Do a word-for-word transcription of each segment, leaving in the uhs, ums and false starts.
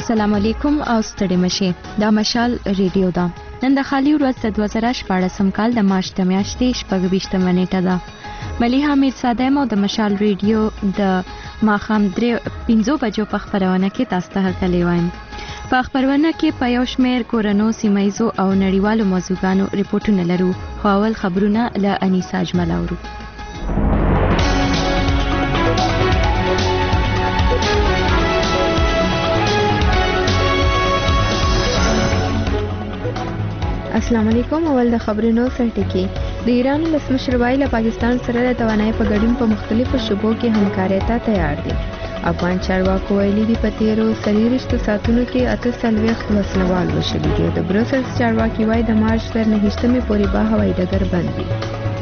السلام علیکم او ستړي مشي دا مشال ریډیو دا نن د خالی ورځ د دوه زره شپاړسم کال د مارچ د میاشتې شپږویشتمه نیټه ده. ملیحه میرزاده مو د مشال ریډیو د ماښام درې پنځو بجو په خپرونه کې تاسو ته هرکلی وایم. په خپرونه کې په یو شمېر کورنو سیمه ییزو او نړیوالو موضوعګانو ریپورټونه لرو، خو اول خبرونه له انیسا اجمل اورو. السلام علیکم. اول د خبرونو سرټکی. د ایران ولسمشر وایي له پاکستان سره د توانایي په ګډون په مختلفو شعبو کې همکارۍ ته تیار دي. افغان چارواکو ویلي دي په تیرو څلوېښتو ساعتونو کې اته څلوېښت وسلوال وشلي دي. د بروسلز چارواکي وایي د مارچ تر نهیشتمې پورې به هوایي ډګر بند وي.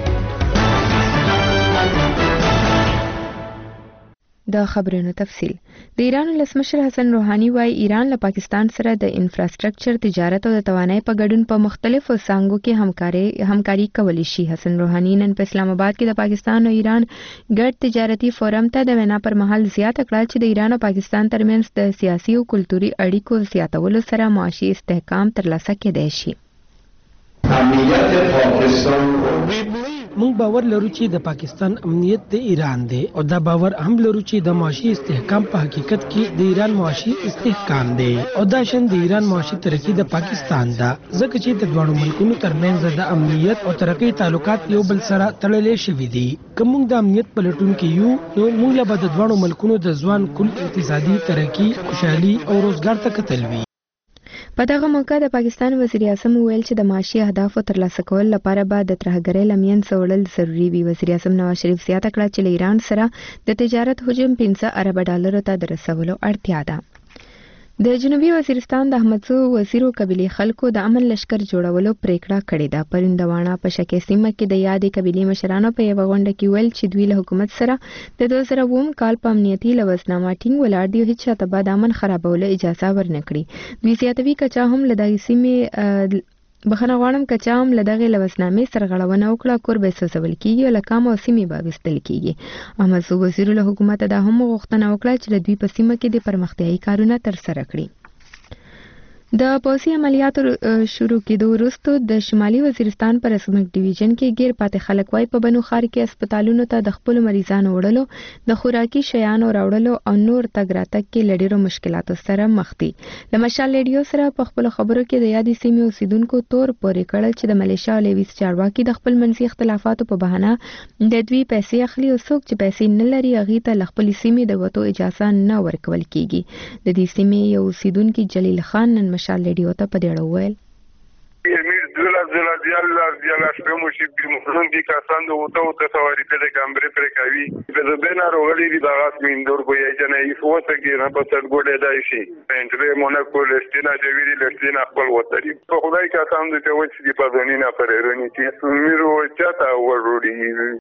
د خبرونو تفصیل. د ایران ولسمشر حسن روحاني وایي ایران له پاکستان سره د انفراستراکچر، تجارت او د توانایي په ګډون په مختلفو څانګو کې همکاري همکاري کولی شي. حسن روحاني نن په اسلام آباد کې د پاکستان او ایران ګډ تجارتي فورم ته د وینا پر مهال زیاته کړه چې د ایران او پاکستان ترمنځ د سیاسي او کلتوري اړیکو زیاتولو سره معاشي استحکام ترلاسه کېدای شي. مونږ باور لرو چې د پاکستان امنیت د ایران دی او دا باور هم لرو چې د معاشي استحکام په حقیقت کې د ایران معاشي استحکام دی او دا شن د ایران معاشي ترقی د پاکستان دا ځکه چې د دوه ملکونو ترمنځ د امنیت او ترقی تعلقات یو بل سره تړلې شوي دي. کوم د امنیت پلټون کې یو نو موږ له د دوه ملکونو د ځوان کل اقتصادي ترقی، خوشحالي او روزګار ته کتل وی. په دغه موقع د پاکستان وزیر اعظم وویل چې د معاشي اهدافو ترلاسه کولو لپاره به د ترهګرۍ له منځه وړل ضروري وي. وزیر اعظم نواز شریف زیاته کړه چې له ایران سره د تجارت حجم پنځه اربه ډالرو ته د رسولو اړتیا ده. د جنوبي وزیرستان د احمدزو وزیرو قبیلې خلکو د امن لشکر جوړولو پریکړه کړې ده. پرون د واڼه په شکې سیمه کې د یادې قبیلې مشرانو په یوه غونډه کې ویل چې دوی له حکومت سره د دوه زره اووم کال په امنیتي لوزنامه ټینګ ولاړ دي او هیڅ چاته به د امن خرابولو اجازه ورنه کړي. دوی زیاتوي که چا هم له دغې سیمې بخښنه غواړم که چا هم له دغې لوزنامې سرغړونه وکړه کور به یې سوځول کېږي او له کامه او سیمې به ویستل کېږي. احمدزو وزیرو له حکومته دا هم غوښتنه وکړه چې د دوی په سیمه کې د پرمختیایي کارونه ترسره کړي. د پوځي عملیاتو شروع کېدو وروسته د شمالي وزیرستان پر اسمک ډیویژن کې ګیر پاتې خلک وایي په بنو ښار کې هسپتالونو ته د خپلو مریضانو وړلو، د خوراکي شیانو راوړلو او نور تګ راتګ کې له ډېرو مشکلاتو سره مخ دي. له مشال ریډیو سره په خپلو خبرو کې د یادې سیمې اوسیدونکو تور پورې کړل چې د ملیشیا او لیویس چارواکي د خپل منځي اختلافاتو په بهانه د دوی پیسې اخلي او څوک چې پیسې نه لري هغې ته له خپلې سیمې د وتو اجازه نه ورکول کېږي. د دې سیمې یو اوسیدونکي جلیل خان نن مشال ریډیو ته په ډېره وویل امیر دولا دولا دیالا دیالا شپمو شي بمخون دي کسان د وته وته سواری په کمبرې پر کوي په بنا روغلي دي باغات میندور کوی جنې فوته کې نه په څړ ګوډه دای شي پنځه مونږ کول استینا چې ویلي لستینا خپل وته دي په خدای کا تام دې ته وڅ دي په ځونینا پرېرونی چې میرو چاته وروړي.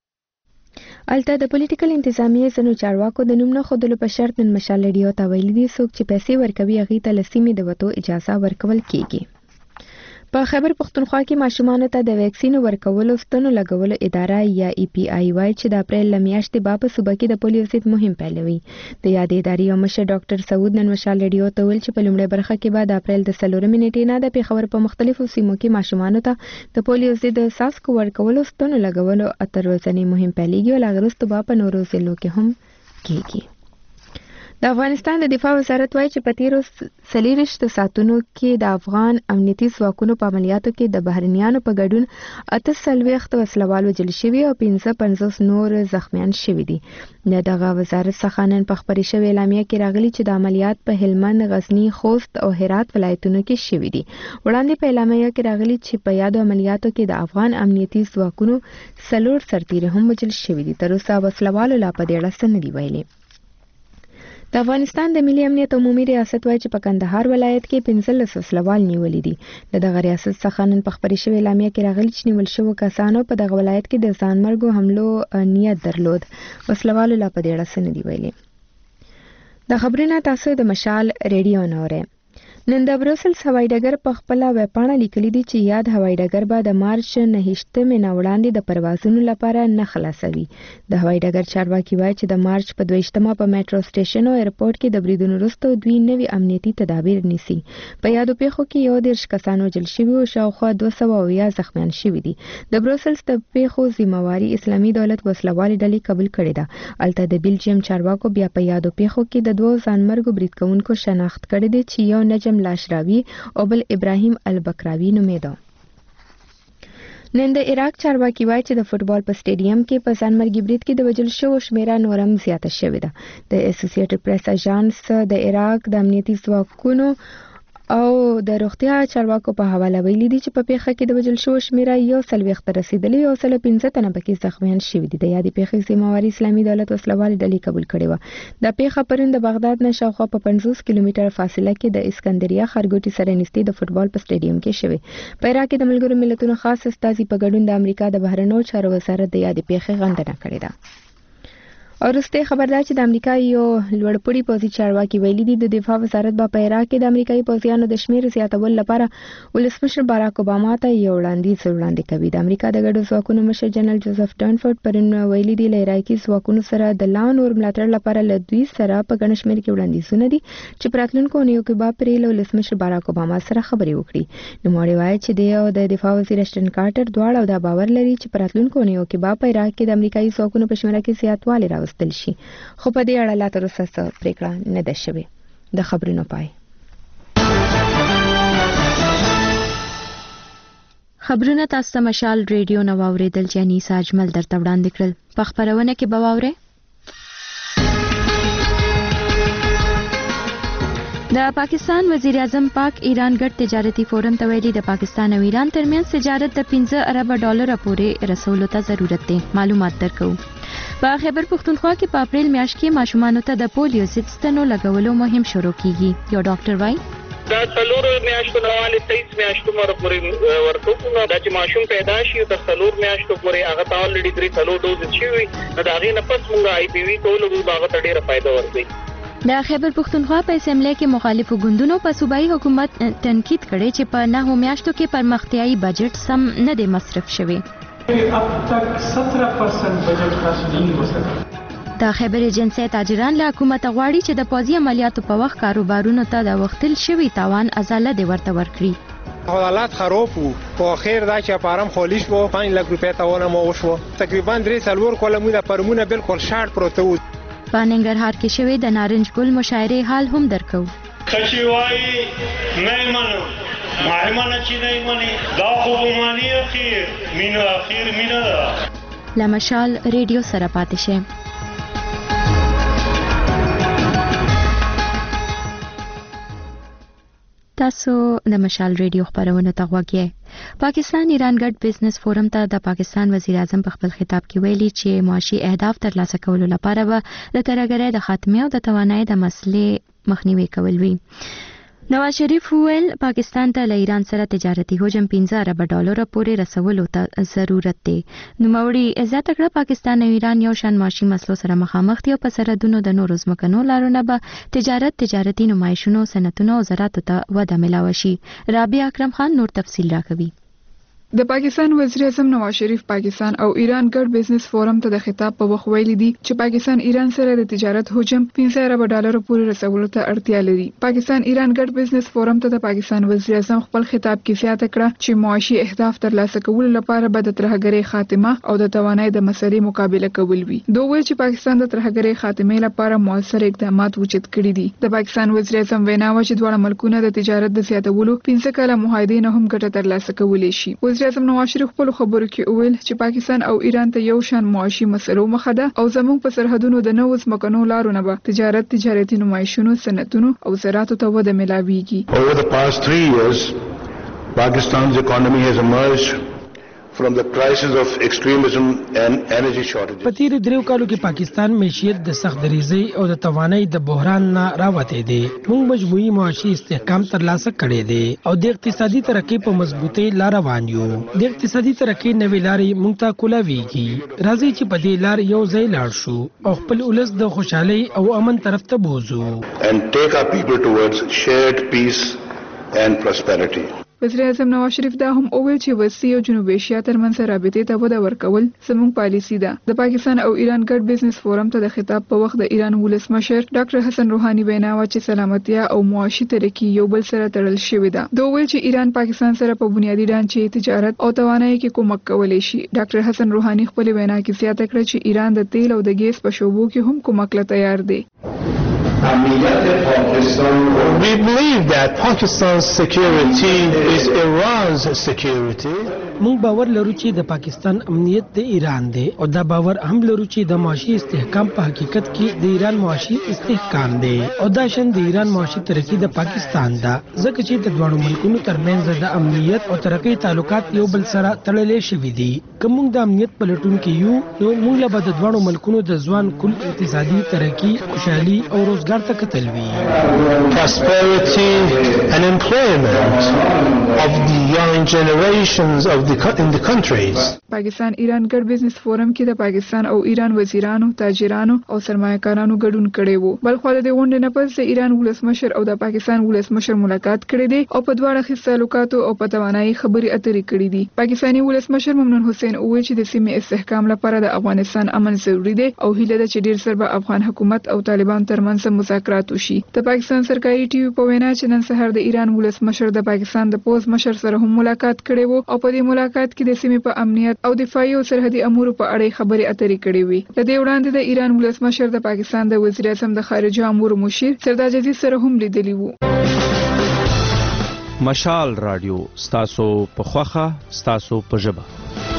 الته د پولیټیکل انتظامیې ځینو چارواکو د نوم نه ښودلو په شرط نن مشال ریډیو ته ویلي دي څوک چې پیسې ورکوي هغې ته له سیمې د وتو اجازه ورکول کېږي. په خیبر پښتونخوا کې ماشومانو ته د ویکسین ورکولو ستنو لګولو اداره یا ای پی آی وایي چې د اپریل له میاشتې به په صوبه کې د پولیو ضد مهم پیلوي. د یادې ادارې یو مشر ډاکټر سعود نن مشال ریډیو ته ویل چې په لومړۍ برخه کې به د اپریل د څلورمې نیټې نه د پېښور په مختلفو سیمو کې ماشومانو ته د پولیو ضد څاڅکو ورکولو ستنو لګولو اتر ورځنی مهم پیلېږي او له هغې وروسته به په نورو ضلعو کې هم کېږي. د افغانستان د دفاع وزارت وایي چې په تیرو څلوېښتو ساعتونو کې د افغان امنیتي ځواکونو په عملیاتو کې د بهرنیانو په ګډون اته څلوېښت وسلوال وژل شوي او پنځه پنځوس نور زخمیان شوي دي. د دغه وزارت څخه نن په خپرې شوې اعلامیه کې راغلي چې د عملیات په هلمند، غزني، خوست او هرات ولایتونو کې شوي دي. وړاندې په اعلامیه کې راغلي چې په یادو عملیاتو کې د افغان امنیتي ځواکونو څلور سرتیري هم وژل شوي دي. تر اوسه وسلوالو لا په دې اړه څه نه دي ویلي. د افغانستان د ملي امنیت عمومي ریاست وایي چې په کندهار ولایت کې پنځلس وسلوال نیولي دي. د دغه ریاست څخه نن په خپرې شوې اعلامیه کې راغلي چې نیول شوو کسانو په دغه ولایت کې د ځانمرګو حملو نیت درلود. وسلوالو لا په دې اړه څه نه دي ویلي. د خبرونه تاسو د مشال ریډیو نه اورئ. نن د بروسلز هوایي ډګر په خپل ویبپاڼه لیکلي دي چې یاد هوایي ډګر به د مارچ نهشتمې نه وړاندې د پروازونو لپاره نه خلاصوي. د هوایي ډګر چارواکي وایي چې د مارچ په دویشتمه په میټرو سټیشن او ایرپورټ کې د بریدونو وروسته دوی نوي امنیتي تدابیر نیسي. په یادو پیښو کې یو دېرش کسان وژل شوي او شاوخوا دوه سوه اویا زخمیان شوي دي. د بروسلز د پیښو ذمہواري اسلامي دولت وسلوالې ډلې قبول کړې ده. الته د بیلجیم چارواکو بیا په یادو پیښو کې د دوه ځانمرګو برید کوونکو شناخت کړی دی چې یو نجم لاشراوی او بل ابراهیم البکراوی نومیده. نن د عراق چارواکي وایي چې د فوټبال په سټیډیم کې په ځانمرګي برید کې د وژل شوو شمیره نورم زیاته شوې ده. د اسوسییټډ پریس اژانس د عراق د امنیتي ځواکونو او د روغتیا چارواکو په حواله ویلي دي چې په پیښه کې د وژل شوو شمیره یو څلوېښت ته رسیدلې او سل پنځه تنه پکې زخمیان شوي دي. د یادې پیښې ذمہواري اسلامي دولت وسلوالې ډلې قبول کړې وه. دا پیښه پرون د بغداد نه شاوخوا په پنځوس کیلومتره فاصله کې د اسکندریه ښارګوټي سره نږدې د فوټبال په سټیډیم کې شوې. په عراق کې د ملګرو ملتونو خاص استازي په ګډون د امریکا د بهرنیو چارو وزارت د یادې پیښې غندنه کړې ده. او وروسته خبردار چې د امریکا یو لوړپوړي پوځي چارواکي ویلي دي د دفاع وزارت به په عراق کې د امریکایي پوځیانو د شمیر زیاتولو لپاره ولسمشر باراک اوباما ته یو وړاندیز وړاندې کوي. د امریکا د ګډو ځواکونو مشر جنرال جوزف ډانفورد پرون ویلي دي له عراقي ځواکونو سره د لا نور ملاتړ لپاره له دوی سره په ګڼ شمېر کې وړاندیزونه دي چې په راتلونکو اونیو کې به پرې له ولسمشر باراک اوباما سره خبرې وکړي. نوموړی وایي چې دی او د دفاع وزیر اشټن کارټر دواړه دا باور لري چې په راتلونکو اونیو کې به په عراق کې د امریکایي ځواکونو په شمېره کې زیاتوالی راوستل شي. خو په دې اړه لا تر اوسه څه پریکړه نه ده شوې. د خبرونو پای. خبرونه تاسو ته مشال ریډیو نو اوریدل چې انیسا اجمل درته وړاندې کړل. په خبرونه کې به واورئ د پاکستان وزیر اعظم پاک ایران ګډ تجارتي فورم ته ویلي د پاکستان او ایران ترمنځ تجارت د پنځه ارب ډالر پورې رسولو ته ضرورت دی. معلومات درکو. په خیبر پختونخوا کې په اپریل میاشت کې ماشومانو ته د پولیو ضد ستنو لګولو مهم شروع کیږي. یو ډاکټر وایي دا څلور میاشتو نه والي تیس میاشتو مر پورې ورته کومه دا چې ماشوم پیدا شي د څلور میاشتو پورې هغه ته الریډي درې څلور ډوز شي وي نو دا غي نه پس موږ آی پی وی کولو به هغه ته ډیره فائدہ ورکړي. د خیبر پختونخوا په اسمبلی کې مخالفو ګوندونو په صوبایي حکومت تنقید کړي چې په نهو میاشتو کې پرمختیایي بجټ سم نه دی مصرف شوی. अब तक सत्रह परसेंट बजट खर्च नहीं हो सका. د خیبر ایجنسی تاجران له حکومت غواړي چې د پوځي عملیاتو په وخت کاروبارونو ته د وختل شوی تاوان ازاله دی ورته ورکړي. حالات خراب وو. په اخر دا چې پارم خالیش وو پنځه لک روپیا تاوان مو وشو. تقریبا درې څلور کلمو د پرمونه بالکل شاړ پروت وو. په ننګرهار کې شوی د نارنج ګل مشاعره حال هم درکو. خشي وای نه منو مهمانه چې نه مني دا خو مانی اخیر مینه اخیر مینه لمشال ریډیو سره پاتې شه. تاسو د مشال ریډیو خبرونه ته غوږی. پاکستان ایران ګډ بزنس فورم ته د پاکستان وزیر اعظم په خپل خطاب کې ویلي چې معاشي اهداف ترلاسه کولو لپاره به د ترهګرۍ د خاتمه او د توانایي د مسلې مخنیوي کول وي. نواز شریف ویل پاکستان ته له ایران سره تجارتي حجم پنځه ارب ډالر پورې رسولو ته ضرورت دی. نوموړي زیاته کړه پاکستان او ایران یو شان معاشي مسلو سره مخامخ دي او په سرحدونو د نورو ځمکنو لارو نه به تجارت تجارتي نمایشونو صنعتونو او زراعتو ته وده ملاوه شي. رابعه اکرم خان نور تفصیل راکوي. د پاکستان وزیر اعظم نواز شریف پاکستان او ایران ګډ بزنس فورم ته د خطاب په وخت ویلي دي چې پاکستان ایران سره د تجارت حجم پنځه ارب ډالر پورې رسولو ته اړتیا لري. پاکستان ایران ګډ بزنس فورم ته د پاکستان وزیر اعظم خپل خطاب کې زیاته کړه چې معاشي اهداف ترلاسه کولو لپاره به د ترهګرۍ خاتمه او د توانایي د مسلې مقابله کول وي. دوی ویل چې پاکستان د ترهګرۍ خاتمه لپاره موثر اقدامات وجود کړي دي. د پاکستان وزیر اعظم وینا و چې دواړه ملکونه د تجارت د زیاتولو پنځه کاله معاهدې نه هم ګټه ترلاسه کولی شي. وزیر اعظم نواز شریف خپل خبرو کې ویل چې پاکستان او ایران ته یو شان معاشي مسلو مخه ده او زموږ په سرحدونو د نوو ځمکنو لارو نه به تجارت تجارتي نمایشونو صنعتونو او زراعتو ته وده ملاويږي. Over the past three years, Pakistan's economy has emerged from the crisis of extremism and energy shortages. په تیر دریو کالو کې پاکستان معیشت د سخت دریزۍ او د توانایي د بحران نه راوته دی. موږ مجموعي معاشي استحکام ترلاسه کړی دی او د اقتصادي ترقۍ په مضبوطۍ لار روان یو. د اقتصادي ترقۍ نوې لارې موږ ته کولاویږي. راځي چې په دې لار یو ځای لاړ شو او خپل ولس د خوشحالۍ او امن طرف ته بوزو. And take our people towards shared peace and prosperity. وزیر اعظم نواز شریف دا هم وویل چې وسیع او جنوب ایشیا ترمنځ رابطې ته وده ورکول زموږ پالیسي ده. د پاکستان او ایران ګډ بزنس فورم ته د خطاب په وخت د ایران ولسمشر ډاکټر حسن روحاني وینا و چې سلامتیا او معاشي ترقی یو بل سره تړل شوی ده. دا ویل چې ایران پاکستان سره په بنیادی ډانچې تجارت او توانایي کې کومک کولی شي. ډاکټر حسن روحاني خپل وینا کې زیاته کړه چې ایران د تیل او د ګیس په شعبو کې هم کومک له تیار دی. We believe that Pakistan's security is Iran's security. موږ باور لرو چې د پاکستان امنیت د ایران دی او دا باور هم لرو چې د معاشي استحکام په حقیقت کې د ایران معاشي استحکام دی او دا شان د ایران معاشي ترقی د پاکستان ده ځکه چې د دوه ملکونو ترمنځ د امنیت او ترقی تعلقات یو بل سره تړلې شوي دي. کوم د امنیت پلټونکو یو نو موږ له د دوه ملکونو د ځوان کل اقتصادي ترقی خوشحالي او روزګار ته کتل وی. Prosperity and employment of the young generations of the in the countries. پاکستان ایران ګډ بزنس فورم کې د پاکستان او ایران وزیرانو، تاجرانو او سرمایه‌کارانو ګډون کړي وو. بلخو د غونډې نه پس د ایران ولسمشر او د پاکستان ولسمشر ملاقات کړي دي او په دواړه خصو تعلقاتو او په توانایي خبري اترې کړي دي. پاکستاني ولسمشر ممنون حسین وویل چې د سیمې استحکام لپاره د افغانستان امن ضروری دی او هیله ده چې ډیر سر به افغان حکومت او طالبان ترمنځ مذاکرات وشي. د پاکستان سرکاري ټي وي په وینا چې نن سهار د ایران ولسمشر د پاکستان د پوز مشر سره هم ملاقات کړي وو او په دې ملاقات کې د سیمې په امنیت او دفاعي او سرحدي امور په اړه خبرې اترې کړې وي. د دې وړاندې د ایران ولسمشر د پاکستان د وزیر اعظم د خارجه امور مشیر سردار عزیز سره هم لیدلی وو. مشال رادیو ستاسو په خوخه ستاسو په ژبه.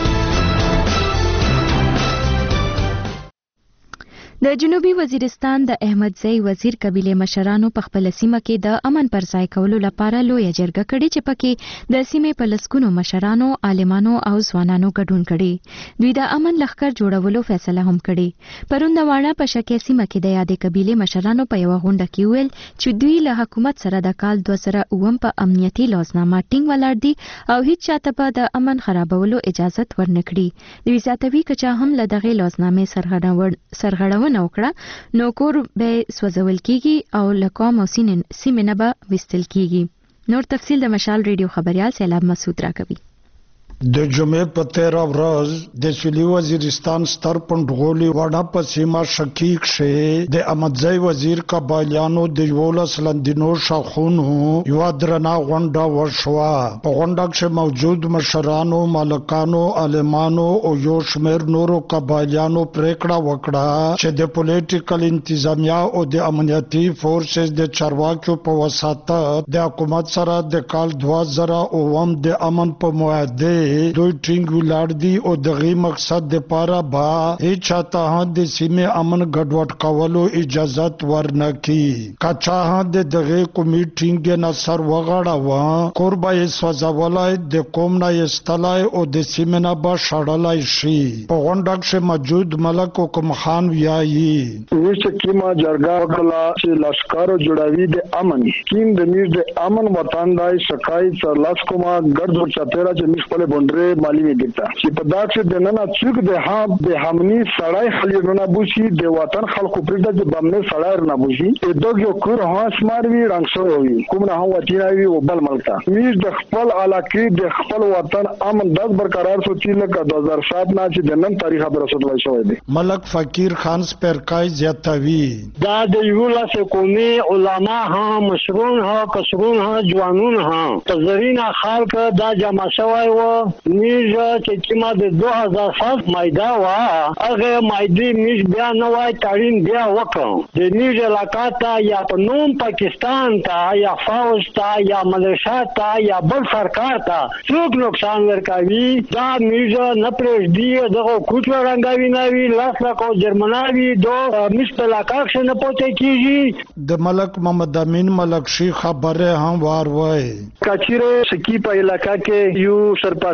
د جنوبي وزیرستان د احمدزی وزیر قبیله مشرانو په خپل سیمه کې د امن پر ځای کولو لپاره لوی جرګه کړې چې پکې د سیمې په لسګونو مشرانو، عالمانو او ځوانانو ګډون کړي. دوی د امن لښکر جوړولو فیصله هم کړې. پرون د واڼه په شکه سیمه کې د یادې قبیله مشرانو په یو غونډه کې ویل چې دوی له حکومت سره د کال دوه زره اووه په امنیتي لوزنامه ټینګ ولاړ دي او هیڅ چاته به د امن خرابولو اجازه ورنکړي. دوی زیاتوي که چا هم له دغه لوزنامې سرغړونه وکړه نو کور به سوځول کیږي او له قوم او سیمې نه به وستل کیږي. نور تفصیل د مشال ریډیو خبريال سیلاب مسعود راکوي. د جمعې په تیره ورځ د سویلي وزیرستان ستر پنډغولي واډه په سیمه شکیک شه د احمدزی وزیر قبایلیانو د یولس لندینو شاخونو یو درنه غونډه وشوه. په غونډه کې موجود مشرانو، مالکانو، عالمانو او یو شمېر نورو قبایلیانو پریکړه وکړه چې د پولیټیکل انتظامیه او د امنیتي فورسز د چارواکو په وساطه د حکومت سره د کال دوه زره اووه د امن په معاهده دوی ټینګ ولاړ دي او دغه مقصد د پاره با هیڅ چاته د سیمه امن ګډوډ کولو اجازه ورنکړي. کچا د دغه کمیټینګ نه سر وغړاوه قربای سوځولای د قوم نه استلای او د سیمه نه با شړلای شي. په غونډه کې موجود ملک حکم خان ویایي چې کیما جرګه وکړه چې لشکر جوړاوی د امن کیم د میر د امن وطن دای شکای تر لاس کومه ګډ چاپیرا چې مش په بندره مالی می دیتا چې په داسې د نن څوک د ها د همني سړای خلیونه بوشي د وطن خلکو پرده د بمنه سړای نه بوشي د دوګو کور هاس ماروي رنګ شوی کوم نه هو وتیراوي او بل ملکا میر د خپل علاقې د خپل وطن امن داس برقرار سوچي لکه دوه هزار سات نه چې د نن تاریخ به رسول شوی دی. ملک فقیر خان سپرکای زیاتوي دا د یو لاس قومي علما ها مشرون ها کسرون ها جوانون ها تزرین خلک دا جمع شوی و میجا چې کیما د دوه هزار سات مایدا وا هغه مایدی میج بیا نه وای تارین بیا وکړ د میج علاقه ته یا په نوم پاکستان ته یا فوج ته یا ملیشیا ته یا بل سرکار ته څوک نقصان ورکوي دا میج نه پرېږدي دغه کوټ ورنګوي نه وی لاس لا کو جرمناوي دو مش په علاقه کې نه پوهې کیږي. د ملک محمد امین ملک شي خبره هم وار وای کچیره سکی په علاقه کې یو سرپاس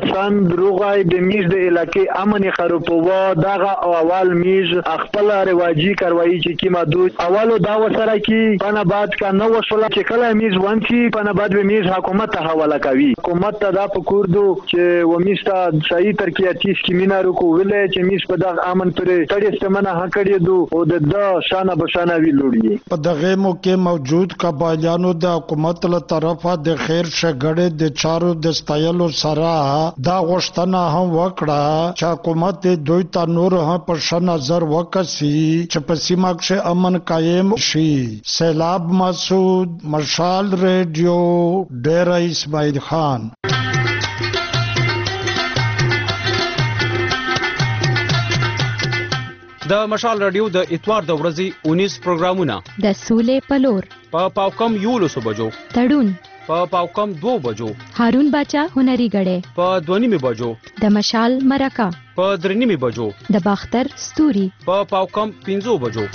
کسان دروغای د میز د علاقې امن خرابوه دغه اول میز خپل رواجی کاروایی چې کی محدود اولو دا وسره کی پنباد کا نو وسوله چې کله میز ونشي پنباد به میز حکومت ته حواله کوي حکومت ته دا پکوردو چې و میستا صحیح ترکیاتی سکیمینا رکو ولې چې میز په دغه امن پرې تړي استمنه هکړي دو او د د شانه بشانه وی لوري په دغه موقع موجود قبایلیانو د حکومت له طرفه د خیر شګړې د چارو د ستایلو سره دا غوښتنه هم وکړه چې حکومت دوی ته نور هم په ښه نظر وکړي چې په سیمه کې امن قائم شي. سیلاب مسعود، مشال ریډیو، ډیره اسماعیل خان. د مشال رادیو د اتوار د ورځې اونیس پروګرامونه د سولې پلور په پاوکم یولسو بجو، تړون په پاوکم دو بجو، هارون باچا هنري غړې په دونیمه بجو، د مشال مرکه په درنیمه بجو، د باختر ستوري په پاوکم پنځو بجو.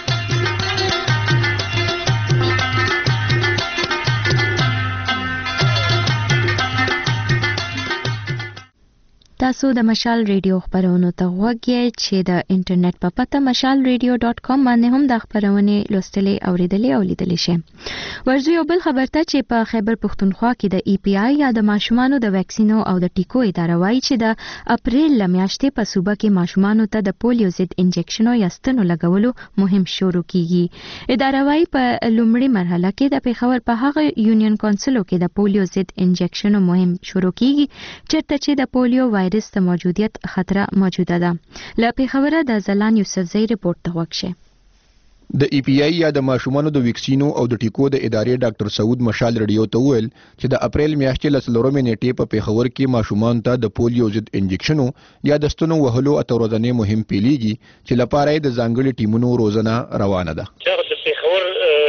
تاسو د مشال ریډیو خبرونو ته وګورئ چې د انټرنیټ په پته مشال ریډیو ډاٹ کام باندې هم د خبرونې لوستلې اوریدلې او لیدلې شي. ورځي یو بل خبر ته چې په خیبر پښتونخوا کې د ای پی آی یا د ماشومانو د ویکسینو او د ټیکو اداره وایي چې د اپریل لمیاشتې په صوبه کې ماشومانو ته د پولیو ضد انجکشنو یا ستنو لګولو مهم شروع کیږي. اداره وایي په لومړی مرحله کې د پیښور په هغه یونین کونسلو کې د پولیو ضد انجکشنو مهم شروع کیږي چېرته چې د پولیو وایرس د موجودیت خطر موجوده ده. له پیښوره د زلان یوسفزئی رپورټ ته وکشه. د ای پی آی یا د ماشومانو د ویکسینو او د ټیکو د ادارې ډاکټر سعود مشال رډیو ته وویل چې د اپریل میاشتې له څلورمې نیټې په پیښور کې ماشومان ته د پولیو ضد انجکشنو یا د ستنو وهلو اتو ورځنې مهم پیلیږي چې لپاره یې د ځانګړي ټیمونو روزنه روانه ده. د پیښور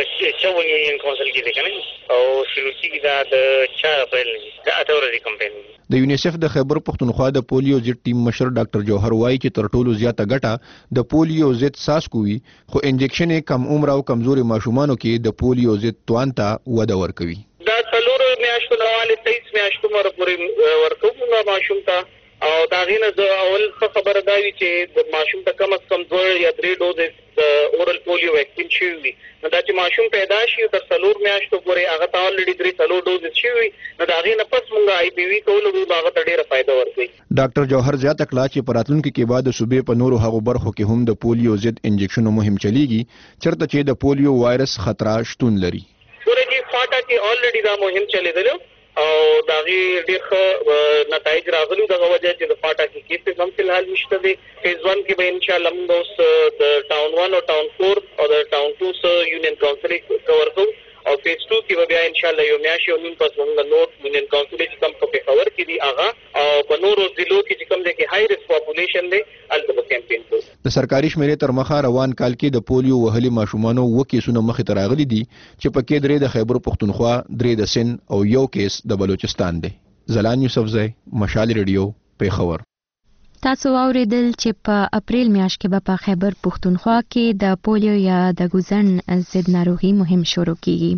چون یونین کونسل کې ده کنه او شروع کیږي دا د چار اپریل د اتو ورځې کمپاین. د یونیسف د خیبر پښتونخوا د پولیو ضد ټیم مشر ډاکټر جوهر وایي چې تر ټولو زیاته ګټه د پولیو ضد څاڅکو وي خو انجکشن کم عمر او کمزوري ماشومانو کې د پولیو ضد توان ته وده ورکوي. دا څلور میاشتو نه والی تیس میاشتو مر پورې ورکوم ماشوم ته او دا غینه د اول خبره دا وی چې د ماشوم ته کم از کم دوه یا درې ډوز د اورل پولیو ویکسین شي وي. نو دا چې ماشوم پیدا شي تر څلور میاشتو پورې هغه ته الریډي درې څلور ډوز شي وي نو دا غینه پس مونږه آی پی وی کولو به هغه ته ډیره فائدہ ورکوي. ډاکټر جوهر زیاته کړه چې په راتلونکي کې بعد صوبې په نورو هغو برخو کې هم د پولیو ضد انجکشنو مهم چلیږي چېرته چې د پولیو وایرس خطر شتون لري. ورګي فاټا کې الریډي دا مهم چلیدل او دا غي ډېر ښه نتایج راغلي دغه وجه چې د فاټا کې کیسې هم فلحال نشته دي. فیز ون کې به ان شاء الله موږ اوس د ټاون ون او ټاون فور او د ټاون ټو سره یونین کونسل کور کوو او فیز ټو کې به بیا ان شاء الله یو میاشت او نیم پس موږ نور یونین کونسل چې کوم په پیښور کې دي هغه او په نورو ضلعو کې چې کوم دي کې های ریسک پاپولیشن دی البته کمپاین کوو. د سرکاري شمیرې تر مخه روان کال کې د پولیو وهلي ماشومانو و کیسونه مخې ته راغلي دي چې پکې درې د خیبر پښتونخوا، درې د سند او یو کیس د بلوچستان دی. زلان یوسفزئی، مشال ریډیو، پیښور. تاسو اوریدل چې په اپریل میاشت کې به په خیبر پښتونخوا کې د پولیو یا د ګوزن ضد ناروغي مهم شروع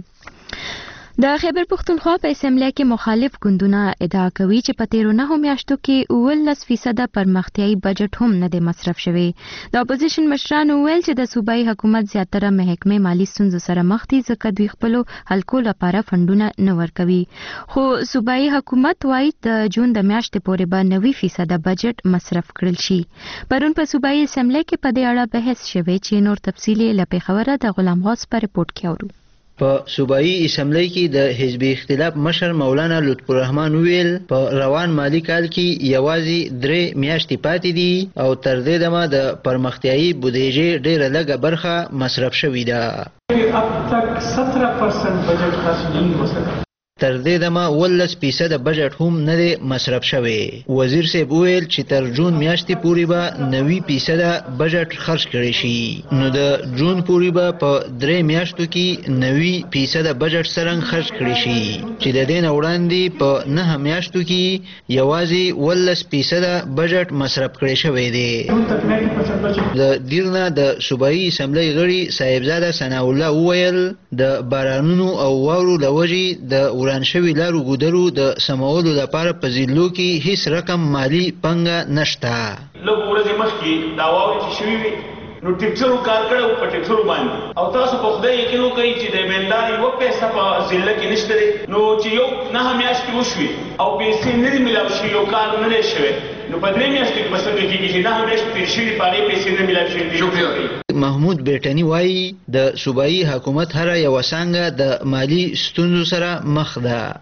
کیږي. د خیبر پښتونخوا په اسمبلی کې مخالف ګوندونه ادعا کوي چې په تیرو نهو میاشتو کې اوولس فیصد پرمختیایي بجټ هم نه دی مصرف شوی. د اپوزیشن مشرانو ویل چې د صوبایي حکومت زیاتره محکمې مالی ستونزو سره مخ دي ځکه دوی خپلو حل کولو لپاره فنډونه نه ورکوي. خو صوبایي حکومت وایي د جون د میاشتې پورې به نوي فیصد بجټ مصرف کړل شي. پرون په صوبایي اسمبلی کې په دې اړه بحث شوی چې نور تفصیل یې له پیښوره د غلام غوث په رپورټ کې اورو. په صوبایي اسمبلی کې د حزب اختلاف مشر مولانا لطف الرحمن ویل په روان مالی کال کې یوازې درې میاشتې پاتې دي او تر دې دمه د پرمختیایي بودیجې ډیره لږه برخه مصرف شوې ده. अब तक सत्रह percent budget खर्च नहीं हो सका. تر دې دمه ولس فیصد بجټ هم نه دی مصرف شوی. وزیر صاحب ویل چې تر جون میاشتې پورې به نوي فیصد بجټ خرج کړی شي. نو د جون پورې به په درې میاشتو کې نوي فیصد بجټ څرنګه خرج کړی شي چې د دې نه وړاندې په نهه میاشتو کې یوازې ولس فیصد بجټ مصرف کړی شوی دی. د دیرنا د صوبایي اسمبلی غړي صاحبزاده ثناء الله وویل د بارانونو او واورو له وجې د وران شوي لارو ګودرو د سمولو لپاره په ضلعو کې هیڅ رقم مالی پنګه نشته. لږ ورځې مخکې دا واورې چې شوي وي نو ټیکسرو کار کړی په ټیکسرو باندې او تاسو په خدای یقین وکړئ چې د بندار یوه پیسه په ضلع کې نشته دی نو چې یو نهه میاشتې وشوي او پیسې نه دي میلاو شوي یو کار نه دی شوی نو په درې میاشتو کې به څنګه کېږي چې نهه میاشتې تېر شوي دي په هغې پیسې نه میلاو شوي دي. محمود بیټني وایي د صوبایي حکومت هره یوه څانګه د مالي ستونزو سره مخ ده.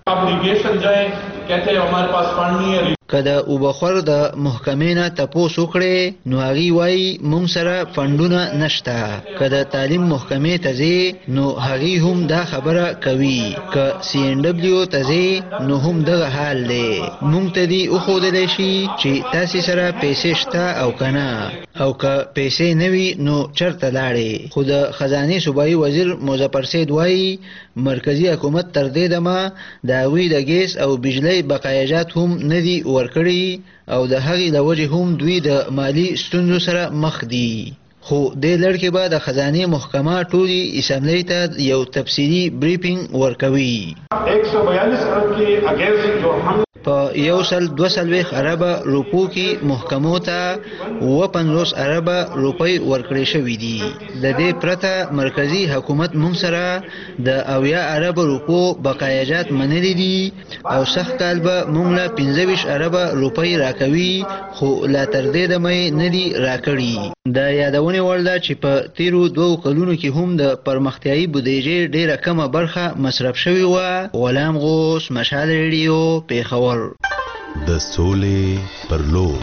که د اوبخور د محکمې نه تپوس وکړې نو هغوی وایي موږ سره فنډونه نشته. که د تعلیم محکمې ته ځې نو هغوی هم دا خبره کوي. که سی این ډبلیو ته ځې نو هم دغه حال دی. موږ ته دې وښودلی شي چې تاسې سره پیسې شته او که نه او که پیسې نه وي نو چرته لاړې. خو د خزانې صوبایي وزیر مظفر سید وایي مرکزي حکومت تر دې دمه د هغوی د ګیس او بجلۍ بقایاجات هم نه دي ورکړي او د هغې له وجې هم دوی د مالي ستونزو سره مخ دي. خو دې لړ کې به د خزانې محکمه ټولې اسامبلۍ ته یو تفصیلي بریفینګ ورکوي. په یو سل دوه څلوېښت اربه روپو کې محکمو ته اووه پنځوس اربه روپۍ ورکړې شوي دي. د دې پرته مرکزي حکومت موږ سره د اویا اربه روپو بقایاجات منلي دي او سخت کال به موږ له پنځه ویشت اربه روپۍ راکوي خو لا تر دې دمه یې نه دي راکړي. د یادونې وړ ده چې په تیرو دوو کلونو کې هم د پرمختیایي بودیجې ډېره کمه برخه مصرف شوې وه. غلام غوث، مشال ریډیو، پېښور. د سولې پر لور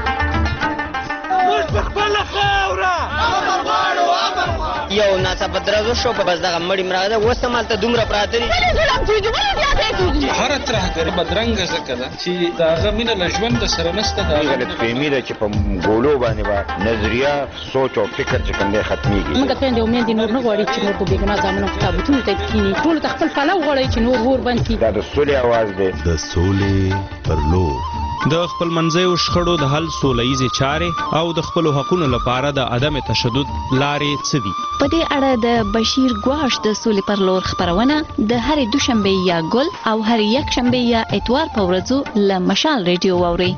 یو ناڅاپه درزو شو په بس دغه مړی مراغه اوس هم هلته دومره پراته دي. هره ترهګري بدرنګه ځکه ده چې د هغه مینه له ژونده سره نشته. د غلطفهمي ده چې په ګولو باندې به نظریه سوچ او فکر چې کوم دی ختمېږي. موږ خویندې او میندې نور نه غواړي چې نور په بېګناه زامنو په تابوتونو ته کښېني. ټولو ته خپل پلو غواړي چې نور اور بند کړي. دا د سولې اواز دی. د سولې پر لور د خپلمنځیو شخړو د حل سوله ییزې چارې او د خپلو حقونو لپاره د عدم تشدد لارې څه دي؟ په دې اړه د بشیر ګواش د سولې پر لور خپرونه د هرې دوشنبې یا ګل او هرې یکشنبې یا اتوار په ورځو له مشال ریډیو واورئ.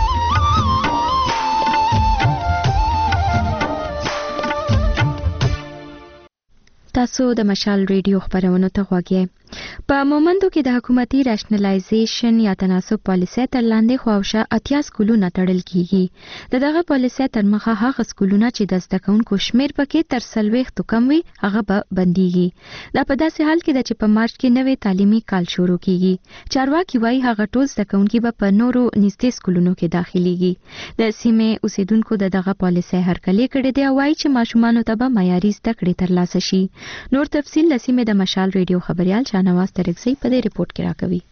تاسو د مشال ریډیو خبرونو ته غوږ یې. په مومندو کې د حکومتي راشنلایزیشن یا تناسب پالیسۍ تر لاندې خواوشا اتیا سکولونه تړل کیږي. د دغه پالیسۍ تر مخه هغه سکولونه چې د زده کوونکو شمیر پکې تر څلوېښتو کم وي هغه به بنديږي. دا په داسې حال کې ده چې په مارچ کې نوې تعلیمي کال شروع کیږي. چارواکي وایي هغه ټول زده کوونکي به په نورو نږدې سکولونو کې داخليږي. د سیمې اوسیدونکو د دغه پالیسۍ هرکلی کړی دی او وایي چې ماشومانو ته به معیاري زده کړې ترلاسه شي. نور تفصیل د سیمې د مشال ریډیو خبريال نواز ترکزی په دې ریپورت کې راکوي.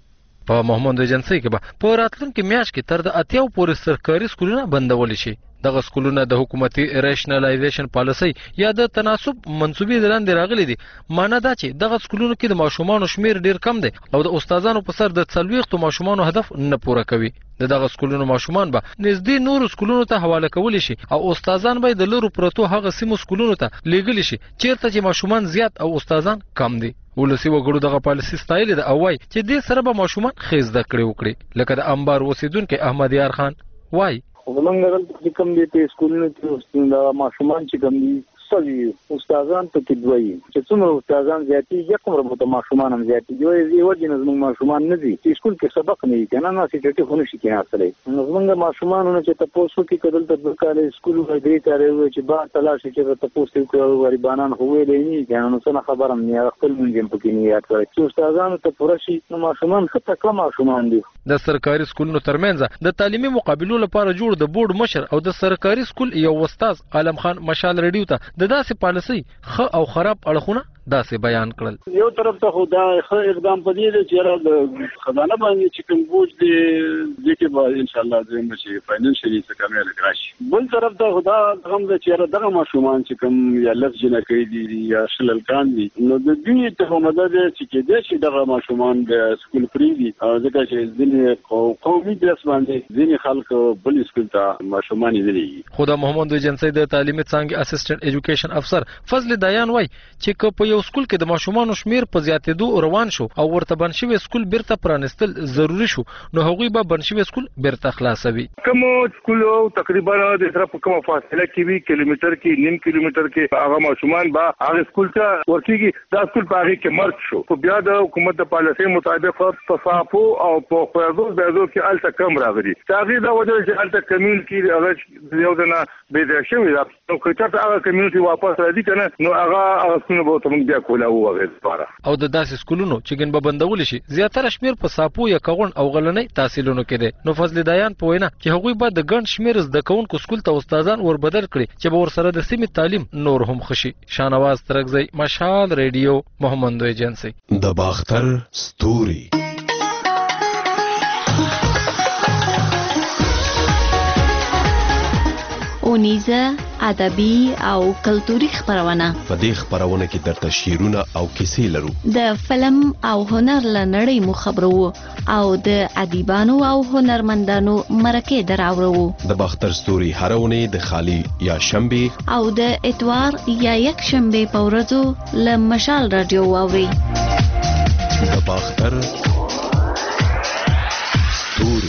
په محمد ایجنسی کې به په راتلونکي میاشت کې تر د اتیاو پورې سرکاري سکولونه بندول شي. دغه سکولونه د حکومتي ریشنلایزیشن پالیسۍ یا د تناسب منسوبې لاندې راغلي دي. معنا دا چې دغه سکولونو کې د ماشومانو شمیر ډیر کم دی او د استادانو په سر د څلوېښتو ماشومانو هدف نه پوره کوي. د دغه سکولونو ماشومان به نږدې نورو سکولونو ته حواله کولی شي او استادان به د لرو پرتو هغه سیمو سکولونو ته لیږلی شي چیرته چې ماشومان زیات او استادان کم دي. ولسی وګړو دغه پالیسي ستایلې ده او وایي چې دې سره به ماشومان ښې زده کړې وکړي. لکه د انبار اوسیدونکی احمد یار خان وایي زمونږ دلته چې کوم دي په سکولونو کې د ماشومان چې کوم دي سوي استادان ته کې دوی چې څومره استادان زیاتې یا کوم ربط ماشومان هم زیاتې دوی یو دي زموږ ماشومان نه دي چې سکول کې سبق نه یې کنه نه چې ټټي خو نشي کېنه اصلي زموږ ماشومانونه چې تاسو کې کدل ته د کال سکول وای دی کاري وای چې با تلاش چې تاسو کې غریبانان هوې لنی کنه نو څه خبرم نه خپل مونږ په کې نه یاد کړی چې استادانو ته پرشي نو ماشومان څه تکړه ماشومان دي. د سرکاري سکولونو ترمنځ د تعلیمي مقابلو لپاره جوړ د بورډ مشر او د سرکاري سکول یو استاد عالم خان مشال ریډیو ته د داسې پالیسۍ ښه او خراب اړخونه داسې بیان کړل. یو طرف ته خدا ښه اقدام پدې دی چې د خزانه باندې چې کوم بوج دی ځکه به ان شاء الله زموږ چې فاینانشلی څه کمه لګراشي. بل طرف ته خدا هم د چې دغه ماشومان چې کوم یا لږ جنہ کوي دي یا شلل کان دي نو د دې ته مدد چې کې دي چې دغه ماشومان د سکول فری دي ځکه چې ځینې قومي داس باندې ځینې خلک بل سکول ته ماشومان دي. خدا محمد ایجنسی د تعلیمي څانګې اسسټنټ ایجوکیشن افسر فضل دایان وای چې په یو سکول کې د ماشومانو شمیر په زیاتېدو روان شو او ورته بند شوی سکول بیرته پرانستل ضروری شو نو هغوی به بند شوی سکول بیرته خلاصوي. کوم سکول تقریبا د سره په کومه فاصله کې وی کیلومتر کې نیم کیلومتر کې هغه ماشومان به هغه سکول ته ورکیږي. دا سکول په هغه کې مرګ شو خو بیا د حکومت د پالیسۍ مطابق په صافو او په خوازو بهزو کې الته کم راغلي. هغه دا وجه چې الته کمیونټي هغه یو ځنا به د شوی دا نو کچا هغه کمیونټي واپس راځي کنه نو هغه هغه څنګه به تم بیا کولا وغه لپاره او د داسې سکولونو چې ګن به بندول شي زیاتره شمیر په صافو یا کغون او غلنۍ تحصیلونو کې دي. نو فضل دایان په وینا چې هغوی به د ګڼ شمیر زده کوونکو سکول ته استادان وربدل کړي چې به ورسره د سیمې تعلیم نور هم خشي. شانواز ترکزی، مشال ریډیو، محمد ایجنسی. د باختر ستوري اونیزه ادبي او کلتوري خبرونه. په دې خبرونه کې درته شعرونه او کیسې لرو. د فلم او هنر لنړۍ مو خبرو او د ادیبانو او هنرمندانو مرکه دراورو. د باختر ستوري هرونه د خالی یا شنبه او د اتوار یا یک شنبه په ورځو له مشال رادیو واوري. د باختر ستوري.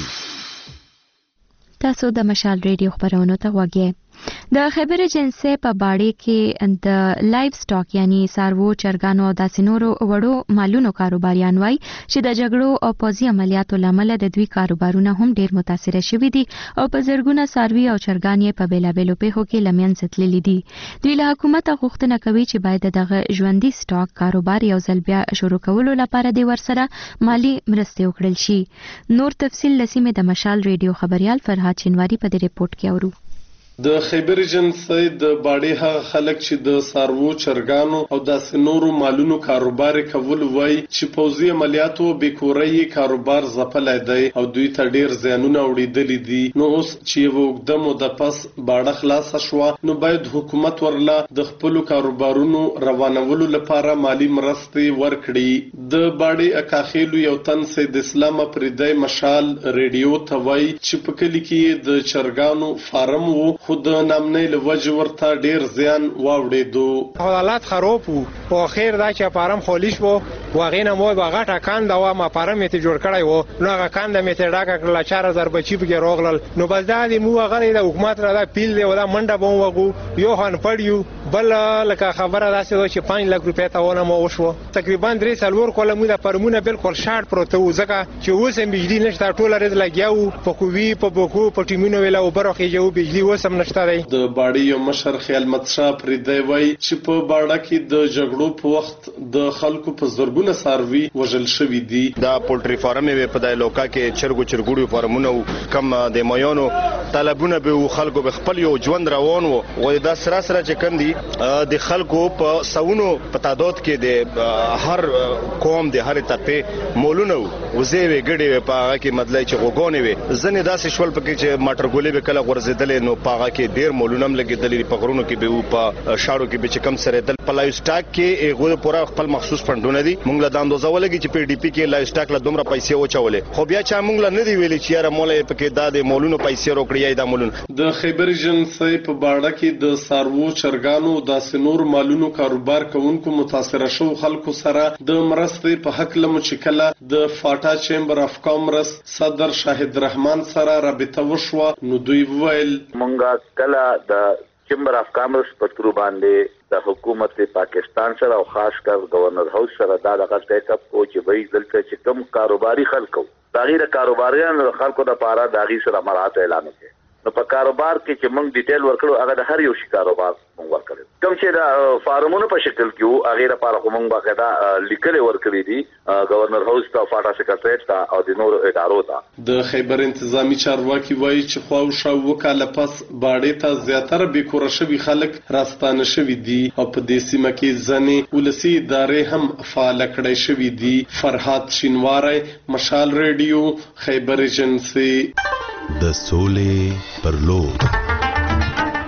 تاسو د مشال ریډیو خبرونو ته وګورئ. د خیبر ایجنسی په باړې کې د لایف سټاک یعنی سارو چرګانو او داسې نورو وړو مالونو کاروباریان وای چې د جګړو او پوځي عملیاتو لامل د دوی کاروبارونه هم ډیر متاثر شوي دي او په زرګونه ساروي او چرګان په بیلابېلو پیښو کې لمن ستللي دي. دوی له حکومت غوښتنه کوي چې باید دغه ژوندۍ سټاک کاروبار یو ځل بیا شروع کولو لپاره د ورسره مالی مرستې وکړل شي. نور تفصیل لسیمه د مشال ریډیو خبريال فرهاد چنواری په دې ریپورت کې اورو. د خیبر ایجنسی د باړې هغه خلک چې د سارو چرګانو او داسې نورو مالونو کاروبار کول وای چې پوځي عملیاتو بیکوري کاروبار ځپلای دی او دوی ته ډیر زیانونه وړيدلې دي. نو اوس چې وګدم او د پس باړه خلاص شو نو باید حکومت ورله د خپل کاروبارونو روانولو لپاره مالی مرستې ورکړي. د باړې اکاخیلو یو تن سید اسلام پردای مشال ریډیو ته وای چې په کلی کې د چرګانو فارم وو خود نامنې لوجه ورته ډیر زیان واوړېدو. حالات خراب وو په اخر دا چې پارم خالیش وو واغینه مو بغټه کاند او ما پارم ته جوړ کړای وو نو هغه کاند مې ته ډاکه کړل چار هزار بچی به راغلل نو بس دا دې مو هغه د حکومت را دا پیل دی ودا منډه بوم وغو یو هن پړیو بل لکه خبره داسې چې پنځه لک روپیا ته ونه مو وشو تقریبا درې سلور کوله مو د پرمونه بالکل شارټ پروت وو ځکه چې اوس هم بجلی نشته ټوله رز لګیاو په کووي په بوکو په ټیمونو ویلا او برخه جو بجلی وسم نشته دی. د باړې یو مشر خیال متشا پردای وای چې په باړه کې د جګړو په وخت د خلکو په زرګونه ساروي وژل شوی دي. دا پولټری فارم وی په دای لوکا کې چرګو چرګوړو فارمونه کم د مایانو طلبونه به خلکو به خپل یو ژوند روان وو او دا سره سره چې کم دي د خلکو په سونو په تعداد کې د هر قوم د هر طبقه مولونه وزوي ګډي په هغه کې مطلب چې وګونی وي ځنه داسې شول پکې چې ماټر ګولې به کله ورزیدل نو پاغه کې ډیر مولونم لګیدلې په غرونو کې به په شاړو کې به چې کم سره دل په لایو سټاک کې هغه پورا خپل مخصوص فندونه دي مونږ له اندازه ولګي چې په ډي پی کې لایو سټاک له دومره پیسې وچولې خو بیا چې مونږ له نه دی ویلي چې یاره مولې پکې دا د مولونو پیسې روکړی دا مولون. د خیبر ایجنسی په باړه کې د سارو چرګانو د سنور مالونو کاروبار کوونکو متاثر شو خلکو سره د مرستې په حق لمو چې کله د فاټا چیمبر اف کامرس صدر شاهد رحمان سره رابطه وشوه نو دوی ویل مونږه کله د چیمبر اف کامرس په تر باندې د حکومت پاکستان سره او خاص کر گورنر هاوس سره دا د غټ اپ کو چې وایي دلته چې کم کاروباري خلکو تغییر کاروباریان خلکو د پاره داغي سره مراد اعلان کړي نو په کاروبار کې چې موږ ډیټیل ورکړو هغه د هر یو شي کاروبار موږ ورکړو کوم چې د فارمونو په شکل کې هغه لپاره کوم باقاعده لیکل ورکړي دي گورنر هاوس ته فاټا سیکریټریټ ته او د نورو ادارو ته. د خیبر انتظامی چارواکي وایي چې خو او شو وکاله پس باړې ته زیاتره بیکوره شوي خلک راستانه شوي دي او په دې سیمه کې ځنې ولسی ادارې هم فعال کړي شوي دي. فرهاد شینواری، مشال ریډیو، خیبر ایجنسی. د سولې پر لور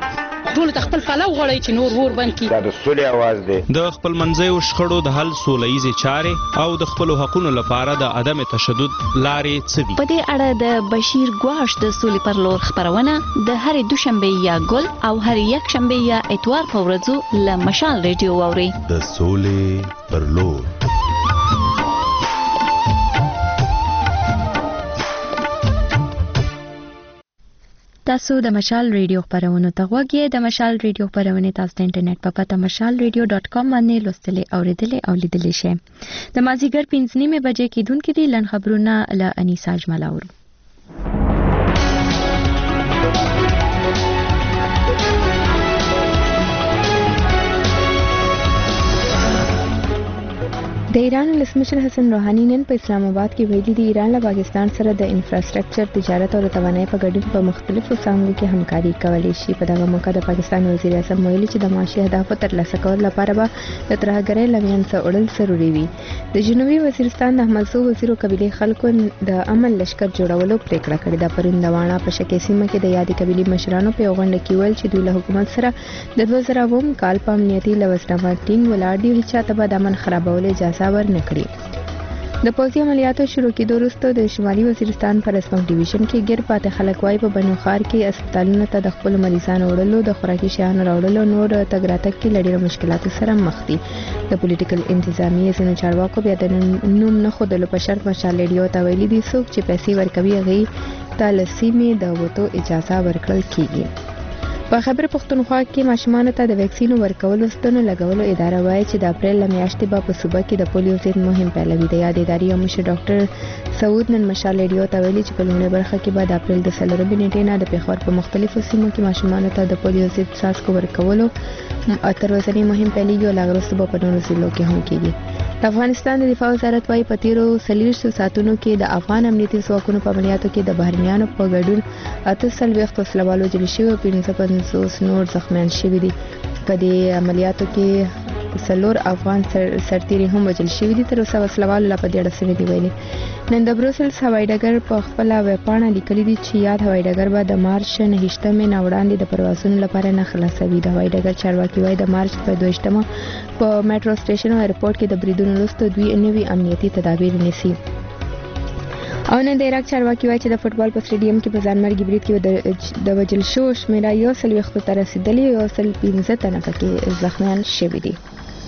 ټول خپل پلو غړی چې نور ور باندې دا د سولې आवाज دی. د خپل منځیو شخړو د حل سولهییزې چارې او د خپل حقوقو لپاره د عدم تشدد لارې څه دي؟ په دې اړه د بشیر ګواش د سولې پر لور خبرونه د هرې دوشنبه یا ګل او هرې یک شنبه یا اتوار په ورځو له مشال ریډیو واورئ. د سولې پر لور. تاسو د مشال ریډیو خبرونه ته غوږ یې. د مشال ریډیو خبرونه تاسو د انټرنیټ په پته مشال ریډیو ډاټ کام باندې لوستلې اوریدلې او لیدلې شئ. د مازیګر پنځه نیمه بجې کېدونکې دي. لن خبرونه له انیسا اجمل اورو. د ایران ولسمشر حسن روحاني نن په اسلام آباد کې ویلي دي ایران له پاکستان سره د انفراستراکچر، تجارت او توانایي په ګډون په مختلفو څانګو کې همکاري کولی شي. په دغه موقع د پاکستان وزیر اعظم ویلي چې د معاشي اهدافو ترلاسه کولو لپاره به د ترهګرۍ له منځه وړل ضروري وي. د جنوبي وزیرستان د احمدزو وزیر او قبیلې خلکو د امن لشکر جوړولو پریکړه کړې ده. پرون د واڼه په شکې سیمه کې د یادې قبیلې مشرانو په یو غونډه کې ویل چې دوی له حکومت سره د دوه زره اووم کال په امنیتي لوزنامه ټینګ ولاړ دي. هیڅ چاته به د امن خرابولو اجازه ورنه کړي. د پوځي عملیاتو شروع کېدو وروسته د شمالي وزیرستان په رسمک ډیویژن کې ګیر پاتې خلک وایي په بنو خار کې اسپیټالونو ته د خپلو مریضانو وړلو، د خوراکي شیانو راوړلو، نور تګ راتګ کې له ډېرو مشکلاتو سره مخ دي. د پولیټیکل انتظامیې ځینو چارواکو بیا د نوم نه ښودلو په شرط مشال ریډیو ته ویلي دي څوک چې پیسې ورکوي هغې ته له سیمې د وتو اجازه ورکړل کېږي. په خبر پښتونخوا کې ماشومانو ته د ویکسین ورکولو ستنو لګولو اداره وایي چې د اپریل میاشتې به په صوبه کې د پولیو ضد مهم پیلوي. د یاد ادارې یو مشر ډاکټر سعود نن مشال ریډیو ته ویلي چې په لومړۍ برخه کې به د اپریل د څلورمې نیټې نه د پېښور په مختلفو سیمو کې ماشومانو ته د پولیو ضد څاڅکو ورکولو تر اوسنۍ مهم پیلېږي او لا وروسته به په نورو ضلعو کې هم کېږي. د افغانستان د دفاع وزارت وايي په تیرو څلوېښتو ساعتونو کې د افغان امنیتي ځواکونو په عملیاتو کې د بهرنیانو په ګډون اته څلوېښت وسلوال وژل شوي او پنځه پنځوس نور زخمیان شوي دي. په دې عملیاتو کې څلور افغان سرتیري هم وژل شوي دي. تر اوسه وسلوالو لا په دې اړه څه نه دي ویلي. نن د بروسلز هوایي ډګر په خپله ویبپاڼه لیکلي دي چې یاد هوایي ډګر به د مارچ نهشتمې نه وړاندې د پروازونو لپاره نه خلاصوي. د هوایي ډګر چارواکي وایي د مارچ په دویشتمه په میټرو سټیشن او ایرپورټ کې د بریدونو وروسته دوی نوي امنیتي تدابیر نیسي. او نن د عراق چارواکي وایي چې د فوټبال په سټیډیم کې په ځانمرګي برید کې د وژل شوو شمېره یو څلوېښتو ته رسېدلې، یو سل پنځه تنه پکې زخمیان شوي دي.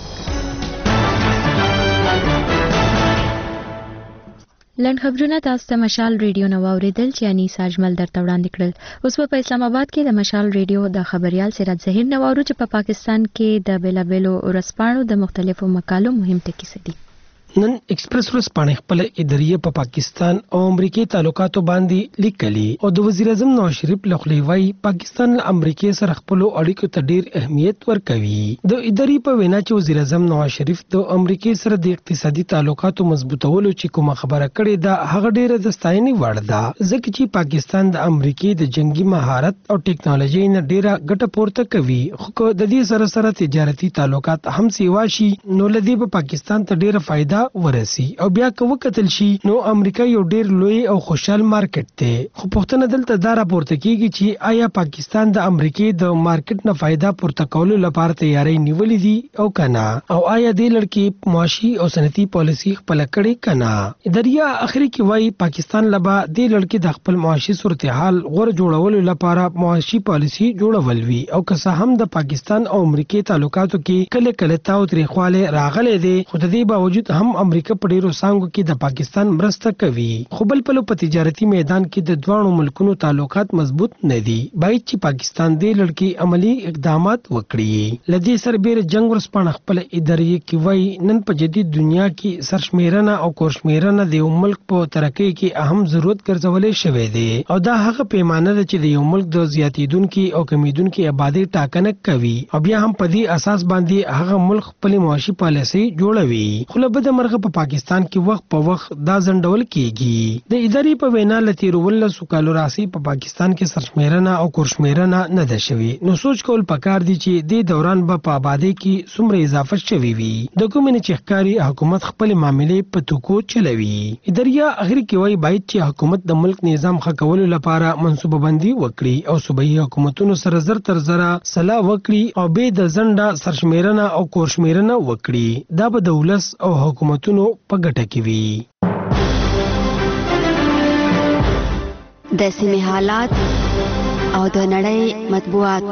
لنډ خبرونه تاسو ته مشال ریډیو نو اوریدل چې انیسا اجمل درته وړاندې کړل. اوس په اسلام آباد کې د مشال ریډیو د خبريال سراج ظهیر نو اورو چې په پاکستان کې د بیلابیلو ورسپانو د مختلفو مقالو مهم ټکي څه دي. نن ایکسپریس ورځپاڼې خپل اداریه په پاکستان او امریکای تعلقاتو باندې لیکلي او د وزیر اعظم نواز شریف لخوا وایي پاکستان له امریکای سره خپل اړیکو ته ډیر اهمیت ورکوي. د ادارې په وینا چې وزیر اعظم نواز شریف د امریکای سره د اقتصادي تعلقاتو مضبوطولو چې کومه خبره کړې ده هغه ډیره د ستاینې وړ ده، ځکه چې پاکستان د امریکای د جنگي مهارت او ټیکنالوژي نه ډیره ګټه پورته کوي. خو د دې سره سره تجارتي تعلقات هم سیوا شي نو لدی په پاکستان ته ډیره فائدہ ورسي او بیا کو قتل شي نو امریکا یو ډیر لوی او خوشحال مارکیټ دی. خو پښتنه دلته دا راپورته کیږي چې آیا پاکستان د امریکای د مارکیټ نه فائدہ پورته کولو لپاره تیاری نیولې دي او کنه، او آیا د لړکی معاشي او صنعتي پالیسي خپل کړي کنه. اداریا اخري کې وایي پاکستان لبا د لړکی د خپل معاشي صورتحال غوړ جوړولو لپاره معاشي پالیسي جوړول وی او که څه هم د پاکستان او امریکای تعلقاتو کې کله کله تاو تریخواله راغلي دي، خو د دې باوجود هم امریکا په ډیرو څانګو کې د پاکستان مرسته کوي. خو بل په په تجارتي میدان کې د دوه ملکونو تعلقات مضبوط نه دي. باید چې پاکستان دې لړکی عملی اقدامات وکړي. لدی سربېره جنگ ورسپانه خپل ادارې کې وایي نن په جدید دنیا کې سرشمیرنه او کورشمیرنه د یو ملک په ترقۍ کې اهم ضرورت ګرځولې شوې ده او دا هغه پیمانه ده چې د یو ملک د زیاتیدونکو او کمیدونکو آبادی ټاکنه کوي او بیا هم په دې اساس باندې هغه ملک خپل معاشي پالیسي جوړوي. خو له بده مرغه په پاکستان کې وخت په وخت دا ځنډول کیږي. د ادارې په وینا لتی رول سوکالو راسي په پاکستان کې سرشمیرنه او کورشمیرنه نه ده شوی، نو سوچ کول پکار دي چې د دوران به په آبادی کې څومره اضافه شوی وي. د کومې چې ښکاری حکومت خپل معاملې په توکو چلوي. ادارې اخر کې وایي باید چې حکومت د ملک نظام ښه کولو لپاره منصوبه بندي وکړي او صوبایي حکومتونو سره زر تر زره صلاح وکړي او به د ځنډه سرشمیرنه او کورشمیرنه وکړي. دا به د ولس او حکومتونو په ګټه کې وي. د سیمې حالات او د نړۍ مطبوعات.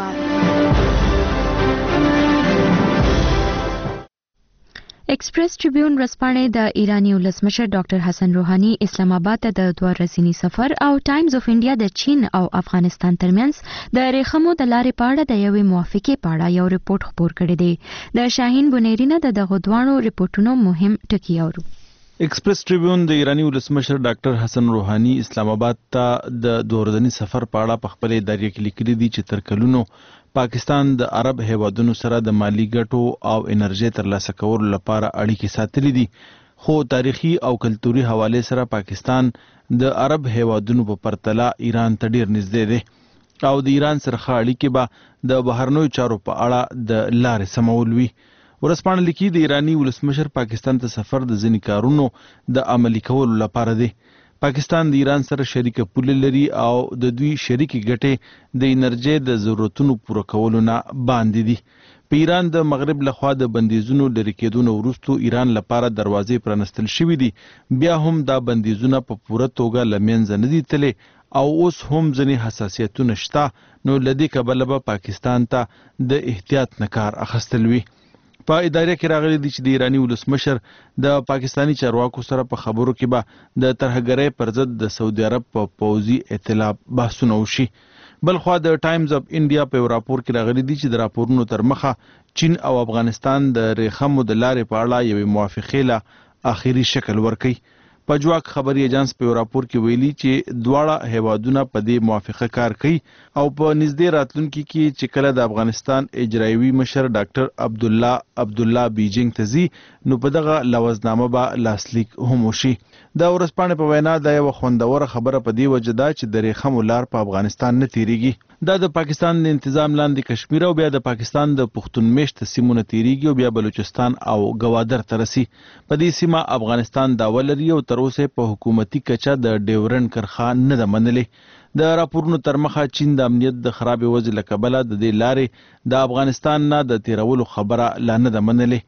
ایکسپریس ټریبیون ورځپاڼې د ایرانی ولسمشر ډاکټر حسن روحاني اسلام آباد ته د دوه ورځني سفر او ټایمز اف انډیا د چین او افغانستان ترمنځ د ریخمو د لارې په اړه د یوې موافقې په اړه یو ریپورت خپور کړی دی. د شاهین بنيري نه د دغه دوانو ریپورتونو مهم ټکي اورو. ایکسپریس ټریبیون د ایرانی ولسمشر ډاکټر حسن روحاني اسلام آباد ته د دوه ورځني سفر په اړه په خپل ادارې کې لیکلي دي چې تر کلونو پاکستان د عرب هیوادونو سره د مالی ګټو او انرژي ترلاسه کولو لپاره اړیکې ساتلې دي، خو تاریخي او کلتوري حواله سره پاکستان د عرب هیوادونو په پرتله ایران ته ډیر نږدې دی او د ایران سره اړیکې به د بهرنیو چارو په اړه د لارې سمول وي. ورځپاڼه لیکي د ایرانی ولسمشر پاکستان ته سفر د ځینې کارونو د عملي کولو لپاره دی. پاکستان د ایران سره شریکه پوله لري او د دوی شریکي ګټې د انرژي د ضرورتونو پوره کولو نه باندې دي. په ایران د مغرب لخوا د بندیزونو لرې کېدو وروسته ایران لپاره دروازې پرانستل شوې دي، بیا هم دا بندیزونه په پوره توګه له منځه نه دي تللي او اوس هم ځینې حساسیتونه شته، نو له دې کبله به پاکستان ته د احتیاط نه کار اخیستل وي. په ادارې کې راغلي دي چې د ایرانی ولسمشر د پاکستانی چارواکو سره په خبرو کې به د ترهګرۍ پر ضد د سعودي عرب په پوځي ائتلاف بحثونه وشي. بلخوا د ټایمز اف انډیا په راپور کې راغلي دي چې د راپورونو تر مخه چین او افغانستان د ریخمو د لارې په اړه یوې موافقې له آخري شکل ورکوي. په جواک خبري ایجنس په راپور کې ویلي چې دواړه هیوادونه په دې موافقه کار کوي او په نږدې راتلونکي کې چې کله د افغانستان اجرایوي مشر ډاکټر عبد الله عبد الله بیجینګ ته ځي نو په دغه لوزنامه به لاسلیک هم وشي. د ورځپاڼې په وینا دا یو خوندوره خبره په دې وجه ده چې د ریخمو لار په افغانستان نه تیریږي. دا د پاکستان د انتظام لاندې کشمیر او بیا د پاکستان د پښتون میشت سیمونه تیریږي او بیا بلوچستان او گوادر ته رسي. په دې سیمه افغانستان داوا لري او تر اوسه په حکومتي کچه د ډیورنډ کرښه نه ده منلې. د راپورونو تر مخه چین د امنیت د خراب وضع له کبله د دې لارې د افغانستان نه د تیرولو خبره لا نه ده منلې.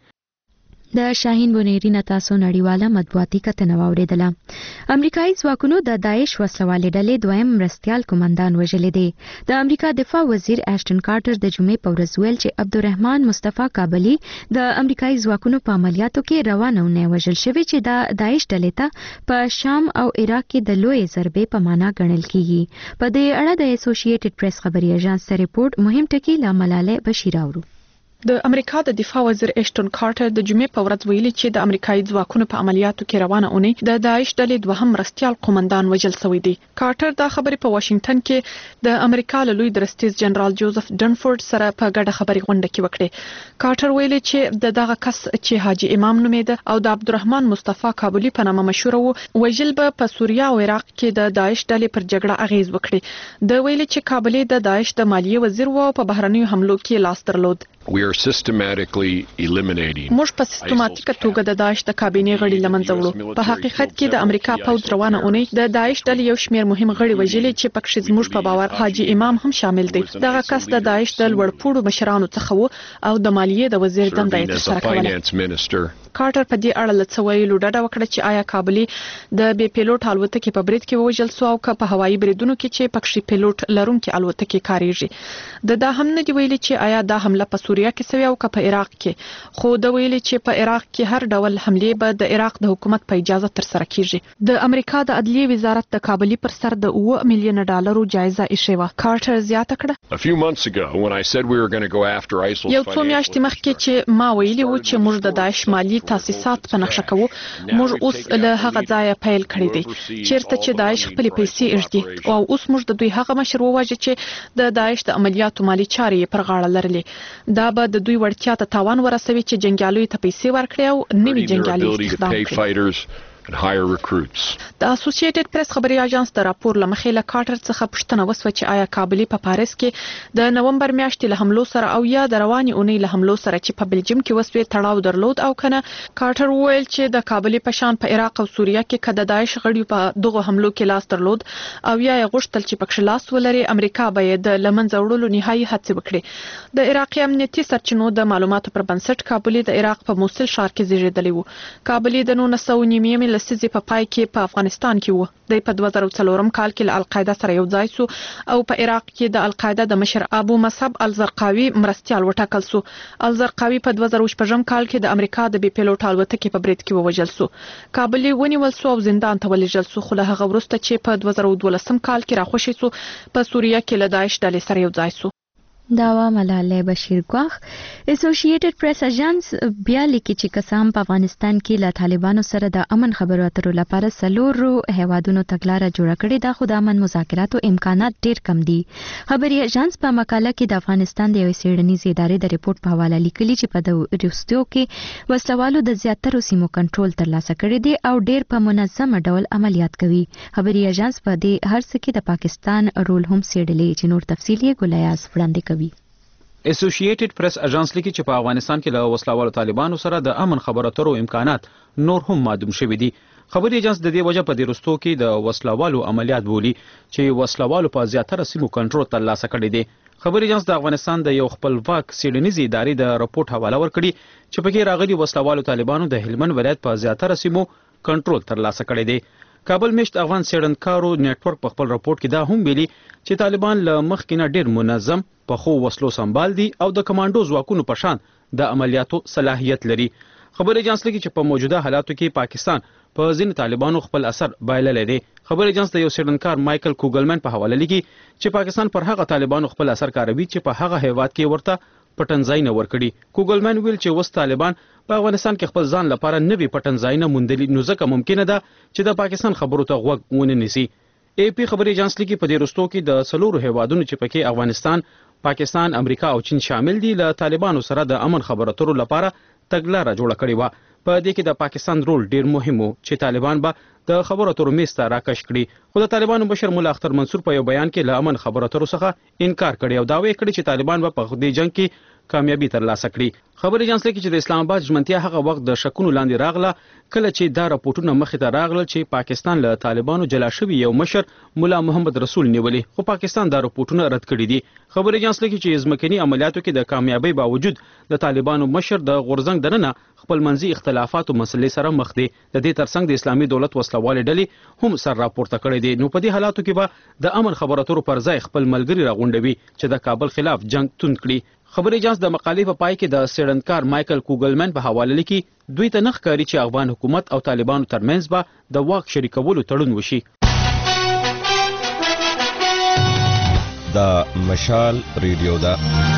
د شاهین بنيري نه تاسو نړیواله مطبوعاتي کتنه واوریدله. امریکایي ځواکونو د داعش وسلوالې ډلې دویم مرستیال کمانډان وژلې دی. د امریکا دفاع وزیر اشټن کارټر د جمعې په ورځ ویل چې عبدالرحمن مصطفی کابلی د امریکایي ځواکونو په عملیاتو کې روانه ونه وژل شوی چې د داعش ډلې ته په شام او عراق کې د لوی ضربې په معنا ګڼل کیږي. په دې اړه د اسوسییټډ پریس خبري اژانس ریپورت مهم ټکی له ملاله بشیر اورو. د امریکا د دفاع وزیر اشټن کارټر د جمعې په ورځ ویلي چې د امریکایي ځواکونو په عملیاتو کې روانه اونۍ د داعش ډلې دوهم مرستیال قومندان وژل شوی دی. کارټر دا خبرې په واشنگټن کې د امریکا له لوی درستیز جنرال جوزف ډنفورد سره په ګډه خبري غونډه کې وکړه. کارټر ویلي چې د دغه کس چې حاجی امام نومېده او د عبدالرحمن مصطفی کابلی په نامه مشهور وو وژل به په سوریه او عراق کې د داعش ډلې پر جګړه اغیز وکړي. د ویلي چې کابلی د داعش د مالیې وزیر وو او په بهرنیو حملو کې لاس درلود. We are systematically eliminating. موږ په سیستماتیکه توګه د داعش د کابینې غړي لمنځه وړو. په حقیقت کې د امریکا پوځ روانه اونۍ د داعش ډلې یو شمېر مهم غړي وژلي چې پکې زموږ په باور حاجی امام هم شامل دی. دغه کس د داعش د لوړپوړو مشرانو څخه وو او د مالیې د وزیر دنده یې ترسره کوله. کارټر په دې اړه له څه ویلو ډډه وکړه چې آیا کابلی د بې پیلوټ الوتکې په برید کې وژل شو او که په هوایي بریدونو کې چې پکې پیلوټ لرونکي الوتکې کاریږي. د دا هم نه دی ویلي چې آیا دا حمله په سوریه کې سوي او که په عراق کې، خو د ویلي چې په عراق کې هر ډول حمله به د عراق د حکومت په اجازه تر سره کیږي. د امریکا د عدلیې وزارت د کابلی پر سر د اوه میلیون ډالرو جایزه ایښې وه. کارټر زیاته کړه، یو څو میاشتې مخکې چې ما ویلي و چې موږ د داعش مالی تاسیسات په نقشه کوو. موږ اوس له هغه ځایه پیل کړی دی چیرته چې داعش خپل پیسې اړدي او اوس موږ د دوی هغه مشر وواژه چې د داعش د عملیاتو مالی چارې پر غاړه لرلې. دا به د دوی وړتیا ته تاوان ورسوي چې جنګیالیو ته پیسې ورکړي او نوي جنګیالي استخدام کړي. and hire recruits. د اسوسییټډ پریس خبري اژانس د راپور لمخې له کارټر څخه پوښتنه وسوه چې آیا کابلی په پاریس کې د نومبر میاشتې له حملو سره او یا د رواني اونۍ له حملو سره چې په بلجیم کې وسوي تړاو درلود او کنه. کارټر وویل چې د کابلی په شان په عراق او سوریه کې کده داعش غړي په دغه حملو کې لاس درلود او یا غوښتل چې پکښ لاس ولري، امریکا باید لمنځه وړلو نهایي هڅې وکړي. د عراقي امنیتي سرچینو د معلوماتو پر بنسټ کابلی د عراق په موصل ښار کې زیږیدلی و. کابلی د نولس سوه نیمې لسیزې په پای کې په افغانستان کې و. د په دوه زره څلورم کال کې له القاعده سره یو ځای سو او په عراق کې د القاعده د مشر ابو مصعب الزرقاوي مرستيال وټاکل سو. الزرقاوي په دوه زره شپږم کال کې د امریکا د بي پیلوټ الوتکې په برید کې ووژل سو. کابل ونیول سو او زندان ته ولېږل سو، خو له هغه وروسته چې په دوه زره دولسم کال کې راخوشي سو په سوریه کې له داعش ډلې سره یو ځای سو. داوا ملاله بشیر ګواخ اسوسییټډ پریس اژانس بیا لیکي چې قسم په افغانستان کې له طالبانو سره د امن خبرو اترو لپاره سلورو هیوادونو تګلارې جوړه کړې ده، خو د امن مذاکراتو امکانات ډیر کم دي. خبري اژانس په مقاله کې د افغانستان د یوې څېړنیزې ادارې د ریپورت په حواله لیکلي چې په د وروستیو کې وسلوالو د زیاترو سیمو کنټرول ترلاسه کړی دی او ډیر په منظمه ډول عملیات کوي. خبري اژانس په دې هر څه کې د پاکستان رول هم څېړلی چې نور تفصیل یې ګولیاس وړاندې کوي. اسوسییټډ پریس اژانس لیکي چې په افغانستان کې له وسلوالو طالبانو سره د امن خبرو اترو امکانات نور هم معدوم شوي دي. خبري اژانس د دې وجه په دې رستو کې د وسلوالو عملیات بولی چې وسلوالو په زیاتره سیمو کنټرول ترلاسه کړی دی. خبري اژانس د افغانستان د یو خپلواک څېړنیزې ادارې د راپورټ حواله ورکړي چې پکې راغلي وسلوالو طالبانو د هلمند ولایت په زیاتره سیمو کنټرول ترلاسه کړی دی. کابل میشت افغان څېړنکارو نیټورک په خپل راپورټ کې دا هم ویلي چې طالبان له مخکې نه ډېر منظم په خو وسلو سمبال دي او د کمانډو ځواکونو په شان د عملیاتو صلاحیت لري. خبري اژانس لیکي چې په موجوده حالاتو کې پاکستان په ځینو طالبانو خپل اثر بایللی دی. خبري اژانس د یو څېړنکار مایکل کوګلمن په حواله لیکي چې پاکستان پر هغه طالبانو خپل اثر کاروي چې په هغه هیواد کې ورته پټنځای نه ورکړي. کوګلمن ویل چې وس طالبان په افغانستان کې خپل ځان لپاره نوي پټنځای نه موندلي، نو ځکه ممکنه ده چې د پاکستان خبرو ته غوږ ونه نیسي. ای پی خبري اژانس لیکي په دې رستو کې د څلورو هیوادونو چې پکې افغانستان، پاکستان، امریکا او چین شامل دي له طالبانو سره د امن خبرو اترو لپاره تګلاره جوړه کړې وه. په دې کې د پاکستان رول ډیر مهم و چې طالبان به د خبرو اترو میز ته راکش کړي، خو د طالبانو مشر مولا اختر منصور په یو بیان کې له امن خبرو اترو څخه انکار کړی او دعوی کړی چې طالبان به په دې جنگ کې کامیابی ترلاسه کړي. خبري اژانس لیکي چې د اسلام آباد ژمنتیا هغه وخت د شکونو لاندې راغله کله چې دا راپورټونه مخې ته راغلل چې پاکستان له طالبانو جلا شوی یو مشر مولا محمد رسول نیولي، خو پاکستان دا راپورټونه رد کړي دي. خبري اژانس لیکي چې ځمکني عملیاتو کې د کامیابی باوجود د طالبانو مشر د غورزنګ دننه خپل منځي اختلافاتو مسلې سره مخ دي. د دې ترڅنګ د اسلامي دولت وسلوالې ډلې هم سر راپورته کړی دي. نو په دې حالاتو کې به د امن خبرو اترو پر ځای خپل ملګري راغونډوي چې د کابل خلاف جنگ توند کړي. خبري اژانس د مقالې په پای کې د څېړنکار مایکل کوګلمن په حواله لیکي دوی ته نه ښکاري چې افغان حکومت او طالبانو ترمنځ به د واک شریکولو تړون وشي. دا مشال ریډیو ده.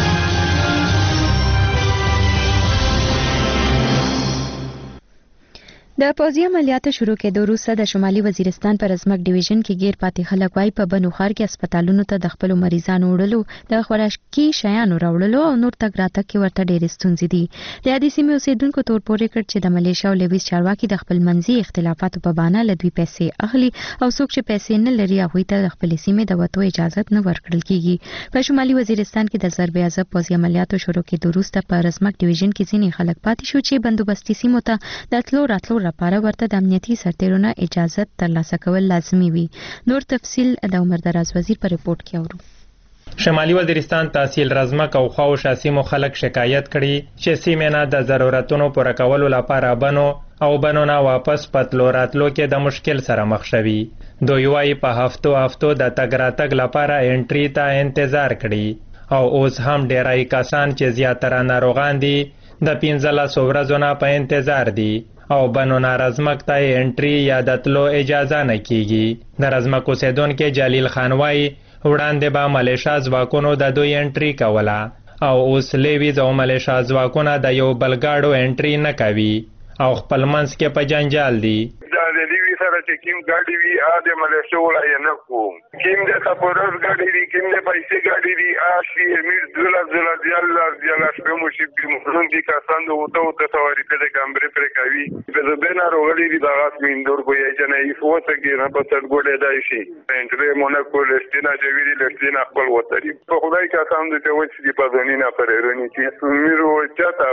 د پوځي عملیاتو شروع کېدو وروسته د شمالي وزیرستان پر ازمک ډیویژن کې غیر پاتې خلک وايي په بنو خار کې هسپتالونو ته د خپل مریضانو وړلو، د خوراکي شیانو راوړلو او نور تګ راتګ کې ورته ډېرې ستونزې دي. د یادې سیمې اوسېدونکو تور پورې کړ چې د ملیشیا او لیویس چارواکي د خپل منځي اختلافاتو په بهانه له دوی پیسې اخلي او څوک چې پیسې نه لري هغوی ته د خپلې سیمې د وتو اجازت نه ورکړل کیږي. په شمالي وزیرستان کې د ضرب عضب پوځي عملیاتو شروع کېدو وروسته په ازمک ډیویژن کې ځینې خلک پاتې شو چې بندوبستي سیمو ته د تلو راتلو لپاره ورته د امنیتي سرتیرونو اجازه ترلاسه کول لازمي وي. نور تفصیل د عمر دراز وزیر په ریپورت کې اورو. شمالي وزیرستان تحصیل رزمک او خواوشا سیمو خلک شکایت کړي چې سیمې نه د ضرورتونو پوره کولو لپاره بنو او بنو نه واپس پتلو راتلو کې د مشکل سره مخ شوي. دوی وايي په هفتو هفتو د تګ راتګ لپاره انټري ته انتظار کړي او اوس هم ډیری کسان چې زیاتره ناروغان دي د پنځلسو ورځو نه په انتظار دي او بنو نارزمک ته انټري یا د تلو اجازه نه کیږي. د رزمک اوسیدونکي جلیل خان وايي وړاندې به ملیشا ځواکونو د دوی انټري کوله او اوس لیویز او ملیشا ځواکونه د یو بل ګاډو انټري نه کوي او خپل منځ کې په جنجال دي. دا د دې سره چې کوم ګاډي وي ا د ملشه ولای نه کوم کوم د تپورز ګاډي دي کوم د پیسې ګاډي دي اشي امیر دلا دلا دیاله دیاله شپه مو شي کوم دي کسان د وته وته سواری په د کمبري پر کوي د بنا روغلي دي د غاس میندور کوی چې نه یې فوته کې نه په څر ګوډه دای شي انټری موناکو لستینا جویری لستینا خپل وتري په خدای کا سم د ته وڅ دي په ځونینا پرېرونی چې میرو چاته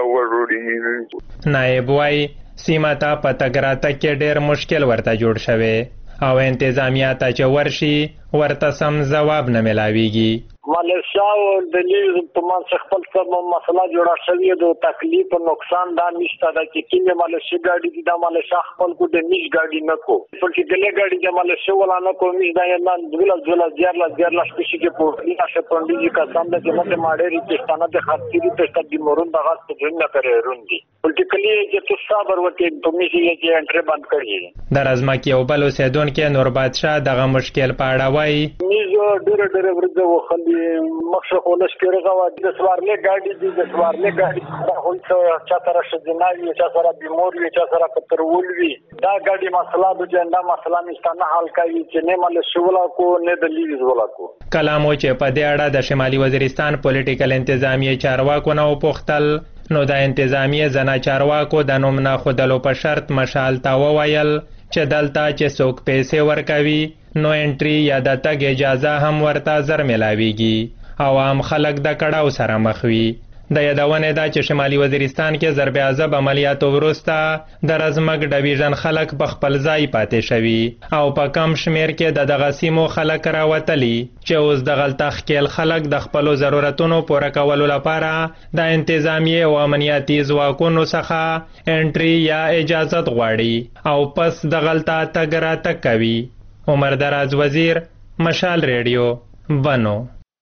وروړي. نائب وايي سیمه ته په تګ راتګ کې ډېر مشکل ورته جوړ شوی او انتظامیه ته چې ورشي ورته سم ځواب نه ملاویږي. مالشا او د لیز په منځ خپل څه مسله جوړه شوې ده تکلیف او نقصان دا نشته دا چې کیمه مالشا ګاډي دي دا مالشا خپل کو د نش ګاډي نه کو چې دلې ګاډي د مالشا ولا نه کو مې دا نه دغه دغه زیارلا زیارلا شپشي کې پورتي نشه پندې کا سم د جمعه ماډری پښتانه د خاطري پښتا د مورون دغه څه نه کوي روندي پولیټیکلی چې تو صبر وکړي په میشي کې انټری بند کړی. د رزمکه او بل اوسیدونکو نور بادشاه دغه مشکل په اړه وایي میزه ډېر ډېر ورته وخلي مخشه خولش کېږي او د سوارلې ګاډي دي د سوارلې ګاډي دا هوڅ چا تر شذناوي چا سره بیمور وي چا سره کترول وي دا ګاډي مسله د جنډا مسله نشته حل کوي چې نه مل شولا کو نه د لیز ولا کو. کلامو چې په دې اړه د شمالي وزیرستان پولیټیکل انتظامیه چارواکو نو پوښتل نو د انتظامیه زنا چارواکو د نوم نه خودلو په شرط مشال تا وویل چې دلته چې څوک پیسې ورکوي نو انټری یا د تګ اجازه هم ورته زر ملاویږي او عام خلک د کړهو سره مخ وي. د یادونه ده چې شمالي وزیرستان کې ضرب عذاب عملیاتو وروسته د رزمک ډیویژن خلک په خپل ځای پاتې شوي او په کم شمیر کې د دغه سیمو خلک راوتلي چې اوس د غلطه خکېل خلک د خپلو ضرورتونو پوره کولو لپاره د انتظامیه او امنیتي ځواکونو څخه انټری یا اجازت غواړي او پس د غلطه تګ راتګ کوي. عمر دراز وزیر مشال ریډیو بنو.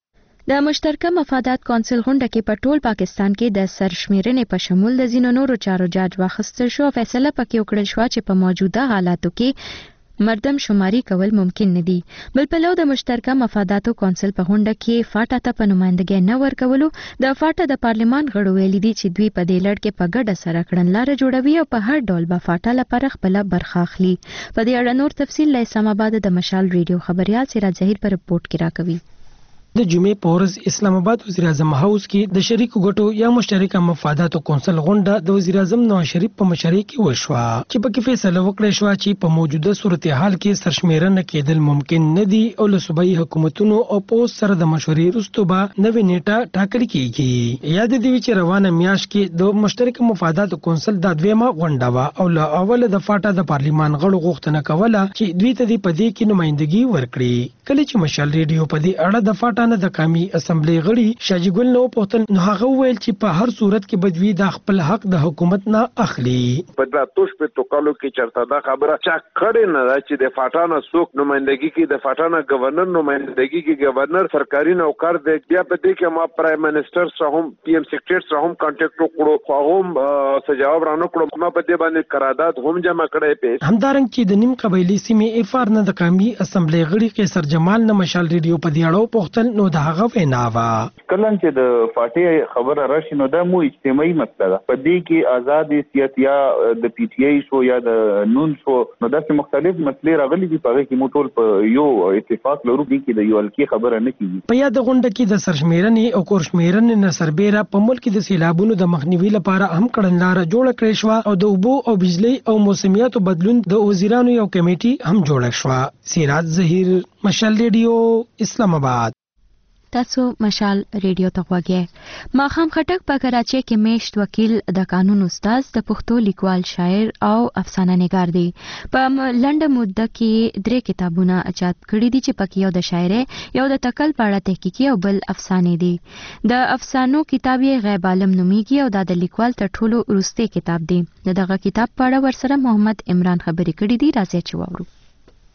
د مشترکه مفادات کونسل غونډه کې په ټول پاکستان کې د سرشمیرنې په شمول د ځینو نورو چارو جاج واخیستل شو. فیصله پکې وکړل شو چې په موجوده حالاتو کې مردم شماري کول ممکن نه دي. بل پلو د مشترکه مفاداتو کونسل په غونډه کې فاټا ته په نمائندګۍ نه ورکولو د فاټا د پارلمان غړو ویلي دي چې دوی په دې لړ کې په ګډه سره کړنلاره جوړوي او په هر ډول به فاټا لپاره خپل برخه اخلي. په دې اړه نور تفصیل له اسلام آباد د مشال ریډیو خبريال سراج ظهیر پر رپورټ کې راکوي. د جمعې په ورځ اسلام آباد وزیر اعظم هاوس کې د شریکو ګټو یا مشترکه مفاداتو کونسل غونډه د وزیر اعظم نواز شریف په مشرۍ کې وشوه چې په کې فیصله وکړه شو چې په موجوده صورتحال کې سرشمیرنه کېدل ممکن نه دي او له صوبایي حکومتونو او پوس سره د مشورې وروسته به نوې نیټه ټاکل کیږي. یاد دی چې روانه میاشت کې د مشترکه مفاداتو کونسل د دویمه غونډه وا او له اوله د فاټا د پارلمان غړو غوښتنه کوله چې دوی ته په دې کې نمائندګي ورکړي. کله چې مشال ریډیو په دې اړه د فاټا نه د قومي اسمبلی غړي شاجي ګل نو پوتل نو هغه ویل چې په هر صورت کې بدوی د خپل حق د حکومت نه اخلي. په تاسو په توکلو کې چرته دا خبره چا کړي نه چې د فاټانه سوق نمائندګي کې د فاټانه گورنر نمائندګي کې گورنر سرکاري نوکر دی. بیا په دې کې ما پرایم منسٹر سره هم پی ایم سیکریټری سره هم کانټیکټ وکړو خو هم څه جواب رانه کړو. ما په دې باندې قرارداد هم جمع کړې په همدارنګ چې د نیم قبایلی سیمې افار نه د قومي اسمبلی غړي قیصر جمال نه مشال ریډیو په دی اړه پوښتل نو د هغه ویناوا کله چې د فاټي خبره راشي نو دا مو اجتماعي مسله ده. په دې کې آزادي سیاست یا د پی ټی آی شو یا د نون شو نو داسې مختلف مسلې راغلي دي په هغه کې مو ټول په یو اتفاق لرو کې د یو الکی خبره نه کیږي. په یاد غونډه کې د سرشمیرنې او کورشمیرنې نه سربېره په ملک د سیلابونو د مخنیوي لپاره هم کړنلاره جوړه کړې شو او د اوبو او بجلی او موسمیاتو بدلون د وزیرانو یو کمیټي هم جوړه شو. سراج ظهیر مشال ریډیو اسلام آباد. تاسو مشال ریډیو ته غوږی. ماخام خټک په کراچۍ کې میشت وکیل د قانون استاد د پښتو لیکوال شاعر او افسانه نګار دی. په لنډه موده کې درې کتابونه چاپ کړي دي چې پکې یو د شاعرۍ یو د تکل په اړه تحقیقي او بل افسانې دي. د افسانو کتاب یې غیب عالم نومیږي او دا د لیکوال تر ټولو وروستی کتاب دی. دغه کتاب په اړه ورسره محمد عمران خبرې کړې دي. راځي چې واورو.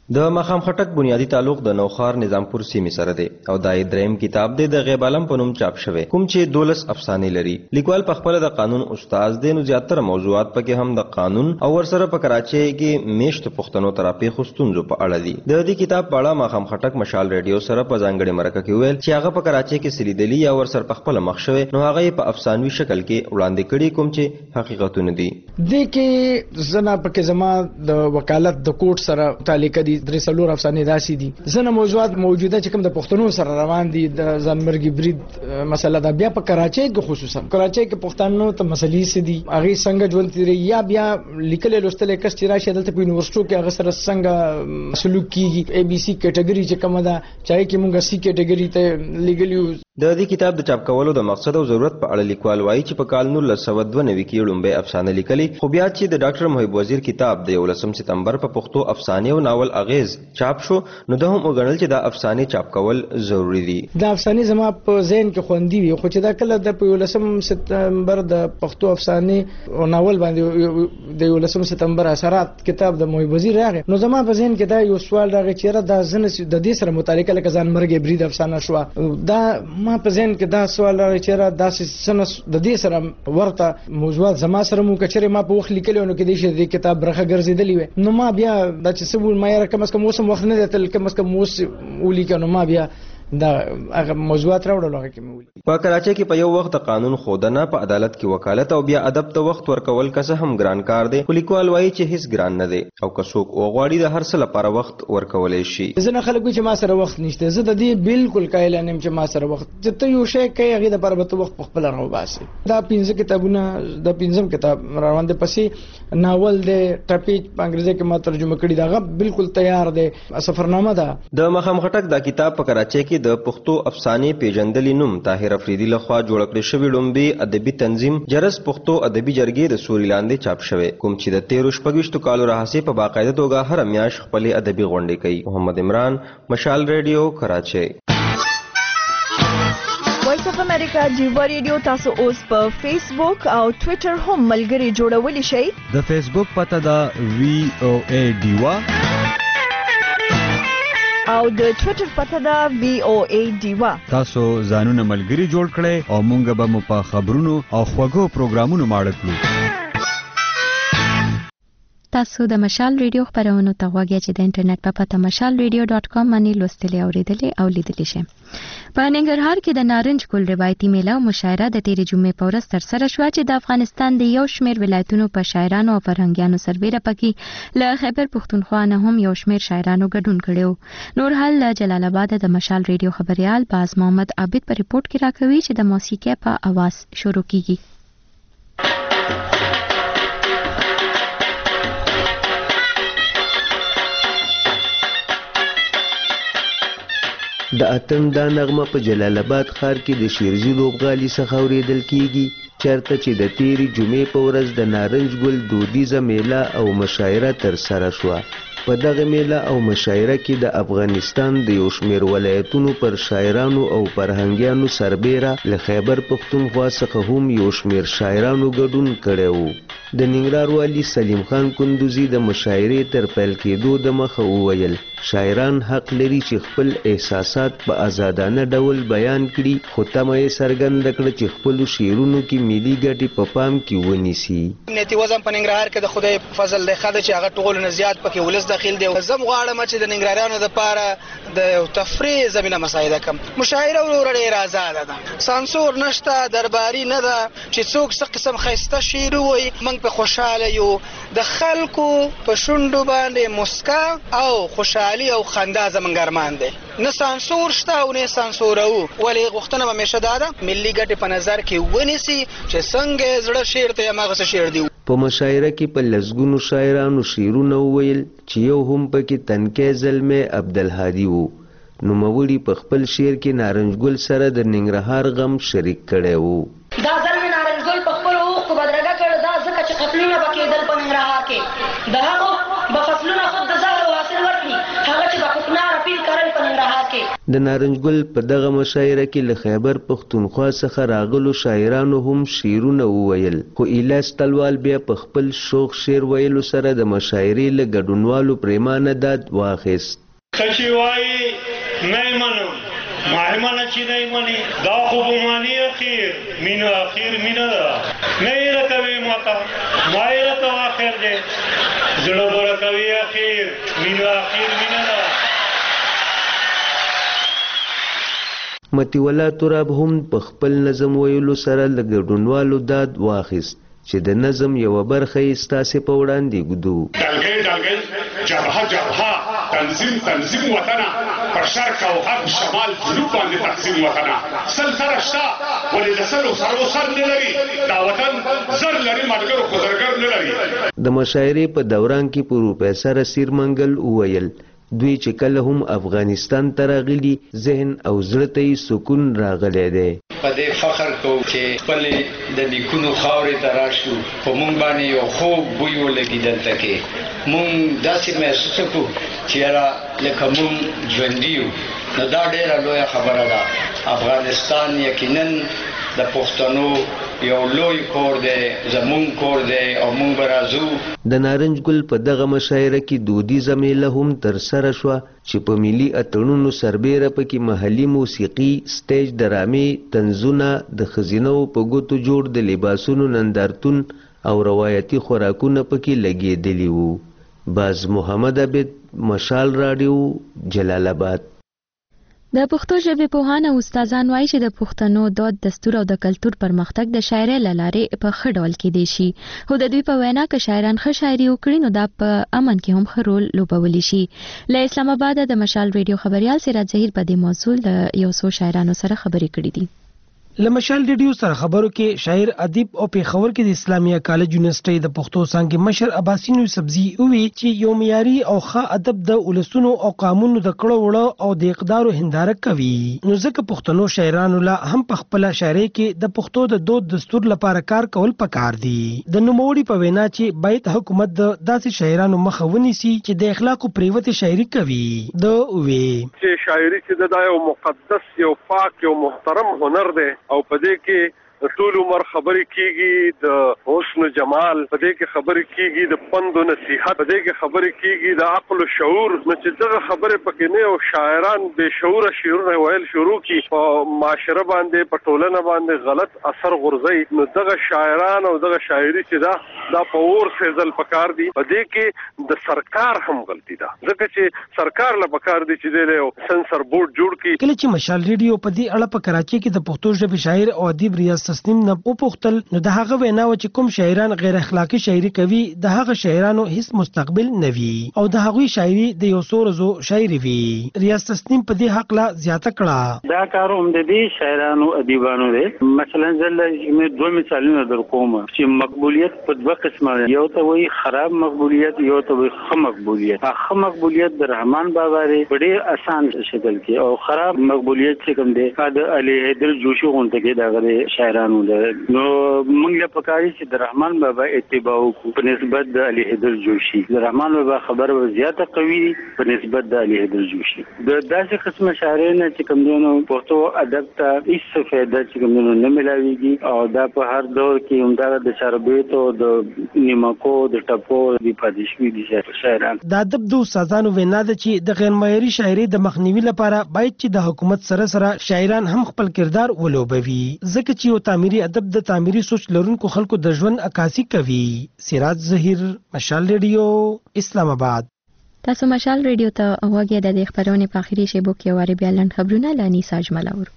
د مخام خټک بنیادی تعلق د نوخار نظامپور سیمې سره دی او دا دریم کتاب دی د غیب عالم په نوم چاپ شوی کوم چې دولس افسانې لري. لیکوال په خپل د قانون استاد دی نو زیاتره موضوعات پکې هم د قانون او ورسره په کراچۍ کې میشت پښتنو تراپی خستونزو په اړه دي. د دې کتاب په اړه مخام خټک مشال ریډیو سره په ځانګړي مرکه کې ویل چې هغه په کراچۍ کې سلیدلی یا ورسره په خپل مخ شوی نو هغه په افسانوي شکل کې وړاندې کړي کوم چې حقیقتونه دي. د کې زنا پکې زما د وکالت د کوټ سره تعلق دي درې څلور افسانې داسې دي. زنه موضوعات موجوده چې کوم د پښتنو سره روان دي د ځانمرګي برید مسله دا بیا په کراچۍ کې خصوصا کراچۍ کې پښتنو ته مسلې سي دي هغه څنګه ژوند تیری یا بیا لیکل لوستل کس چې راشي دلته په یونیورسيټو کې هغه سره څنګه سلوک کیږي ای بي سي کټګوري چې کومه ده چای کې مونږه سی کټګوري ته لیګلیو. د دې کتاب د چاپ کولو د مقصد او ضرورت په اړه لیکوال وایي چې په کال نولس سوه دوه نوي کې لومړی افسانه لیکلي خو بیا چې د ډاکټر محب وزیر کتاب د یولسم سپتمبر په پښتو افسانې او ناول اغیز چاپ شو نو د هم وګڼل چې دا افسانې چاپ کول ضروری دي. دا افسانې زما په ذهن کې خوندي وي خو چې دا کله د یولسم سپتمبر د پښتو افسانې او ناول باندې د یولسم سپتمبر اثرات کتاب د محب وزیر راغی نو زما په ذهن کې دا یو سوال راغی چې دا زنه د دې سره متعلق لکه ځان مرګ برید افسانه شو دا ما په ذهن کې دا سوال راغی چې را داسې سنس د دې سره ورته موضوعات زما سره مو کچره ما په وخت لیکلو نو کې دې چې کتاب برخه ګرځیدلی وي نو ما بیا د چې سبول ما یې کم از کم اوسم وخت نه دی تل کم از کم اوس ولیکنو ما بیا دا هغه موضوعات راوړل هغه کې مولي. په کراچۍ کې په یو وخت د قانون خودنه په عدالت کې وکالت او بیا ادب ته وخت ورکول کسه هم ګران کار دی خو لیکوال وایي چې هیڅ ګران نه دی او که څوک وغواړي د هر څه لپاره وخت ورکولی شي. ځینې خلک وایي چې ما سره وخت نشته زه د دې بالکل قایل نه یم چې ما سره وخت چې ته یو شی کوي هغې دپاره به ته وخت په خپله راوباسې. دا پنځه کتابونه د پنځم کتاب روان دی پسې ناول دی ټپي په انګریزي کې ما ترجمه کړي دی هغه بالکل تیار دی سفرنامه ده. د مخام خټک دا کتاب په کراچۍ کې د پښتو افسانې پیژندلي نوم طاهر افریدي لخوا جوړ کړی شوی لومبي ادبي تنظیم جرس پښتو ادبي جرګې د سوري لاندې چاپ شوی کوم چې د تیرو شپږویشتو کالو راهیسې په باقاعده توګه هر میاشت خپلې ادبي غونډې کوي. محمد عمران مشال ریډیو کراچۍ. وایس اف امریکا جیوا ریډیو تاسو اوس په فیسبوک او ټوئیټر هم ملګري جوړولی شئ. د فیسبوک پته ده وی او ای ډیوا او د ټوئیټر پته ده وی او ای ډیوا. تاسو ځانونه ملګري جوړ کړئ او مونږ به مو په خبرونو او خوږو پروګرامونو ماړه کړو. تاسو د مشال ریډیو خبرونو ته غواړئ چې د انټرنیټ په پته مشال ریډیو ډاٹ کام باندې لوستلی اوریدلی او لیدلی شئ. په ننګرهار کې د نارنج ګل روایتي میله او مشاعره د تیرې جمعې په ورځ ترسره شوه چې د افغانستان د یو شمېر ولایتونو په شاعرانو او فرهنګیانو سربیره پکې له خیبر پښتونخوا نه هم یو شمېر شاعرانو ګډون کړی. نور حال له جلال آباد د مشال ریډیو خبريال باز محمد عابد په ریپورت کې راکوي چې د موسیقي په اواز شروع کیږي. د اتم دا نغمه په جلال آباد ښار کې د شیرزي لوبغالي څخه اورېدل کیږي چېرته چې د تیرې جمعې په ورځ د نارنج ګل دودیزه میله او مشاعره ترسره شوه. په دغه میله او مشاعره کې د افغانستان د یو شمېر ولایتونو پر شاعرانو او فرهنګیانو سربیره له خیبر پښتونخوا څخه هم یو شمېر شاعرانو ګډون کړی و. د ننګرهار والي سلیم خان کندوزي د مشاعرې تر پیل کېدو د مخه وویل شاعران حق لري چې خپل احساسات په آزادانه ډول بیان کړي خو تمه یې څرګنده کړه چې خپلو شعرونو کې ملي ګټې په پام کې ونیسي. امنیتي وضع په ننګرهار کې د خدای فضل دی ښه ده چې هغه ټولو نه زیات پکې ولس داخل دی. زه هم غواړم چې د ننګرهاریانو دپاره د یو تفریح زمینه مساعده کړم. مشاعره وروره ډېره آزاده ده سانسور نشته درباري نه ده چې څوک څه قسم ښایسته شعر ووایي. موږ په خوشحاله یو د خلکو په شونډو باندې مسکا او خوشحالي او خندا زموږ ارمان دی. نه سانسور شته او نه سانسورو ولې غوښتنه به همیشه دا ده ملي ګټې په نظر کې ونیسي چې څنګه زړه شعر ته هماغسې شعر دی. په مشاعره کې په لسګونو شاعرانو شعرونه وویل چې یو هم پکې تنکی زلمی عبدالهادي و. نوموړي په خپل شعر کې نارنج ګل سره د ننګرهار غم شریک کړی و. دا زلمی نارنج ګل په خپلو اوښکو بدرګه کړ دا ځکه چې قتلونه به کېدل په ننګرهار کې د هغو به فصلونه خود د زهرو حاصل ورکړي هغه چې به کوکنار پیل کرل په ننګرهار کې. د نارنجګل په دغه مشاعره کې له خیبر پښتونخوا څخه راغلو شاعرانو هم شعرونه وویل، خو ایلاس تلوال بیا په خپل شوق شعر ویلو سره د مشاعرې له ګډونوالو پریمانه داد واخیست. ته چې وایي نه منم ما منه چې نه مني دا خو بمانی اخیر مینه اخیر مینه ده نه یې راکوي ماته ما یې راته اخر دی زړه به راکوي اخیر مینه اخیر مینه ده. متیولا تراب هم په خپل نظم ویلو سره له ګډونوالو داد واخیست چې د نظم یوه برخه یې ستاسې په وړاندې ږدو. ډلګۍ ډلګۍ جبهه جبهه تنظیم تنظیم وطنه پر شرق او غرب شمال جنوب باندې تقسیم وطنه سل سره شته ولې د سلو سرو سر نه لري دا وطن زر لري ملګرو خو زرګر نه لري. د مشاعرې په دوران کې پروفیسر اسیر منګل وویل دوی چې کله هم افغانستان ته راغلي ذهن او زړه ته یې سکون راغلی دی. په دې فخر کوو چې خپلې د نیکونو خاورې ته راشو په موږ باندې یو خوږ بوی ولګي دلته کې موږ داسې محسوس کړو چې یاره لکه موږ ژوندي یو نو دا ډېره لویه خبره ده. افغانستان یقینا د پښتنو یو لوی کور دی زمون کور دی او مونږ به راځو. د نارنج ګل په دغه مشاعره کې دودیزه میله هم ترسره شوه چې په ملي اتڼونو سربیره پکې محلي موسیقي، سټیج ډرامې، طنزونه، د ښځینو په ګوتو جوړ د لباسونو نندارتون او روایتي خوراکونه پکې لګېدلي وو. باز محمد عبد، مشال راډیو، جلال آباد. د پښتو ژبې پوهان او استادان وایي چې د پښتنو دود، دستور او د کلتور پرمختګ د شاعرۍ له لارې په ښه ډول کېدی شي، خو د دوی په وینا که شاعران ښه شاعري وکړي نو دا په امن کې هم ښه رول لوبولی شي. له اسلام آباده د مشال ریډیو خبریال سراج ظهیر په دې موضوع له یو څو شاعرانو سره خبرې کړې دي. لمشال ریډیو سره خبرو کې شاعر، ادیب او پیښور کې د اسلامیه کالج یونیورسيټي د پښتو څانګې مشر عباسین یوسفزي وی چې یو معیاري او ښه ادب د ولسونو او قانونو د کړه وړه او د اقدارو هنداره کوي. نو ځکه پښتنو شاعرانو لا هم په خپل شاعرۍ کې د پښتو د دود دستور لپاره کار کول پکار دي. د نوموړي په وینا چې باید حکومت د داسې شاعرانو مخه ونیسي چې د اخلاقو پریوته شاعري کوي. د وی چې شاعري چې د یو مقدس، یو پاک، یو محترم هنر دی او په دې کې ټول عمر خبرې کیږي د حسن جمال، په دې کې خبرې کیږي د پند او نصيحت، په دې کې خبرې کیږي د عقل او شعور. نو چې دغه خبرې پکې نه او شاعران بے شعور شعرونه ویل شروع کی په معاشره باندې په ټولنه باندې غلط اثر غورځي، نو دغه شاعران او دغه شاعري چې دا دا په اور سېزل پکار دي. په دې کې د سرکار هم غلطي ده ځکه چې سرکار له پکار دي چې د سنسر بورډ جوړ کړي. کله چې مشال ریډیو په دې اړه په کراچي کې د پښتو ژبې شاعر او ادیب ریاض تسنیم نه وپوښتل نو د هغه وینا و چې کوم شاعران غیر اخلاقی شاعري کوي د هغه شاعرانو هیڅ مستقبل نه وي او د هغوی شاعري د یو څو ورځو شاعري وي. ریاض تسنیم په دې حق لا زیاته کړه دا کار هم د دې شاعرانو ادیبانو دی. مثلا زله چې دوه مثالونه در کوم چې مقبولیت په دوه قسمه ده، یو ته وایي خراب مقبولیت، یو ته وایي ښه مقبولیت. ښه مقبولیت د رحمان بابا دی په ډېر اسان شکل کې، او خراب مقبولیت چې کوم دی د علي حیدر جوشي غونډه کې دغه شاعرانو ده. نو موږ له پکاري چې د رحمان بابا اتباع وکړو په نسبت د علي حیدر جوشي. د رحمان بابا خبره زیاته قوي په نسبت د علي حیدر جوشي. د داسې قسمه شاعرانو چې کوم دینو پښتو ادب ته هیڅ فایده چې کوم دینو نه ملاويږي، او دا په هر دور کې همدغه د شربېت او د نیمکو د ټپو د پادشوي دي شاعران. د ادب د استادانو وینا ده چې د غیر معیاري شاعري د مخنیوي لپاره باید چې د حکومت سره سره شاعران هم خپل کردار ولوبوي، ځکه چې یو تعمیري ادب د تعمیري سوچ لرونکو خلکو د ژوند عکاسي کوي. سراج ظهیر، مشال ریډیو، اسلام آباد. تاسو مشال ریډیو ته وګورئ. د خبرونې په اخیری شیبو کې واره بیا لنډ خبرونه لانی ساجمل اور.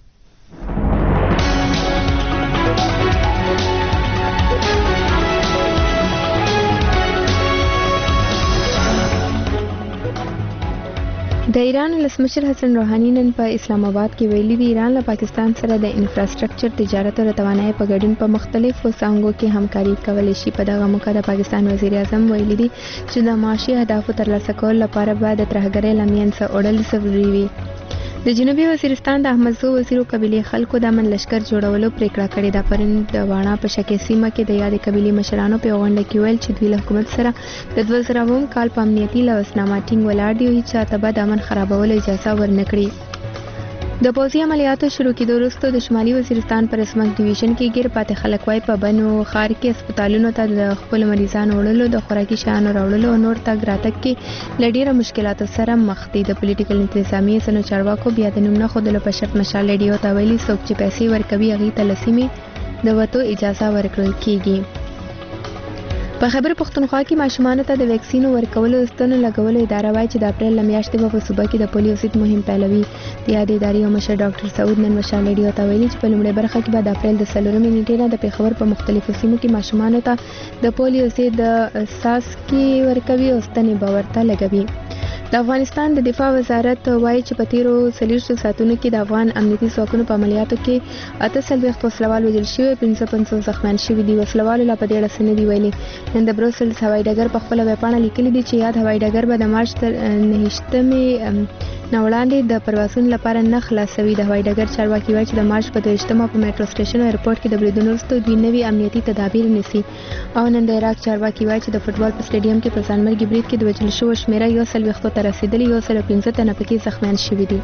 د ایران ولسمشر حسن روحاني نن په اسلام آباد کې ویلي دی ایران له پاکستان سره د انفراستراکچر، تجارت او توانایي په ګډون په مختلفو څانګو کې همکاري کولای شي. په دغه موقع د پاکستان وزیر اعظم ویلي دی چې د معاشي اهدافو ترلاسه کولو لپاره باید د ترهګرۍ لمین څخه وړل ضروري وي. د جنوبي وزیرستان د احمدزو وزیرو قبیلې خلکو د امن لشکر جوړولو پریکړه کړې ده. پرون د واڼه په شکې سیمه کې د یادې قبیلې مشرانو په غونډه کې ویل چې دوی له حکومت سره د دوه زره اووم کال په امنیتي لوثنامه ټینګ ولاړ دي او هیڅ چاته به د امن خرابولو اجازه ورنکړي. د پوځي عملیاتو شروع کېدو وروسته د شمالي وزیرستان په رسمک ډیویژن کې ګیر پاتې خلک وای په بنو ښار کې هسپتالونو ته د خپلو مریضانو وړلو د خوراکي شیانو راوړلو او نور تګ راتګ کې له ډېرو مشکلاتو سره مخ دي. د پولیټیکل انتظامیې ځینو چارواکو بیا د نوم نه ښودلو په شرط مشال ریډیو ته ویلي څوک چې پیسې ورکوي هغې ته له سیمې د وتو اجازه ورکړل کېږي. په خیبر پښتونخوا کې ماشومانو ته د ویکسینو ورکولو ستنو لګولو اداره وایي چې د اپریل له میاشتې به په صوبه کې د پولیو ضد مهم پیلوي. د یادې ادارې یو مشر ډاکټر سعود نن مشال ریډیو ته ویلي چې په لومړۍ برخه کې به د اپریل د څلورمې نیټې نه د پېښور په مختلفو سیمو کې ماشومانو ته د پولیو ضد څاڅکي ورکوي او ستنې به ورته لګوي. د افغانستان د دفاع وزارت وایي چې په تیرو څلوېښتو ساعتونو کې د افغان امنیتي ځواکونو په عملیاتو کې اته څلوېښت وسلوال وژل شوي، پنځه پنځوس زخمیان شوي دي. وسلوالو لا په دې اړه څه نه دي ویلي. نن د بروسلز هوایي ډګر په خپله ویبپاڼه لیکلي دي چې یاد هوایي ډګر به د مارچ تر نهشتمې نه وړاندې د پروازونو لپاره نه خلاصوي. د هوایي ډګر چارواکي وایي چې د مارچ په دویشتمه په میټرو سټیشن او ایرپورټ کې د بریدونو وروسته دوی نوي امنیتي تدابیر نیسي. او نن د عراق چارواکي وایي چې د فوټبال په سټیډیم کې په ځانمرګي برید کې د وژل شوو شمېره یو څلوېښتو ته رسېدلې، یو سل پنځه تنه پکې زخمیان شوي دي.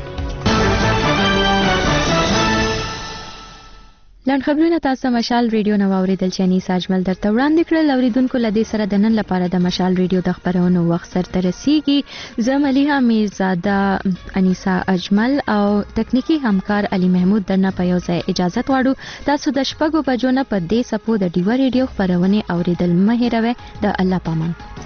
لاند خبرونه تاسو مشال ریډیو نو اوریدل چې انیس اجمل درته وړاندې کړل. اوریدونکو لدې سره د نن لپاره د مشال ریډیو د خبرونو وخت سره رسیږي. زه ملیحه میرزاده، انیسا اجمل او تکنیکی همکار علي محمود درنه په یو ځای اجازه غواړو. تاسو د شپږو بجو نه په دې سپو د ډیوا ریډیو خبرونه اوریدل مه هیروئ. د الله پامان.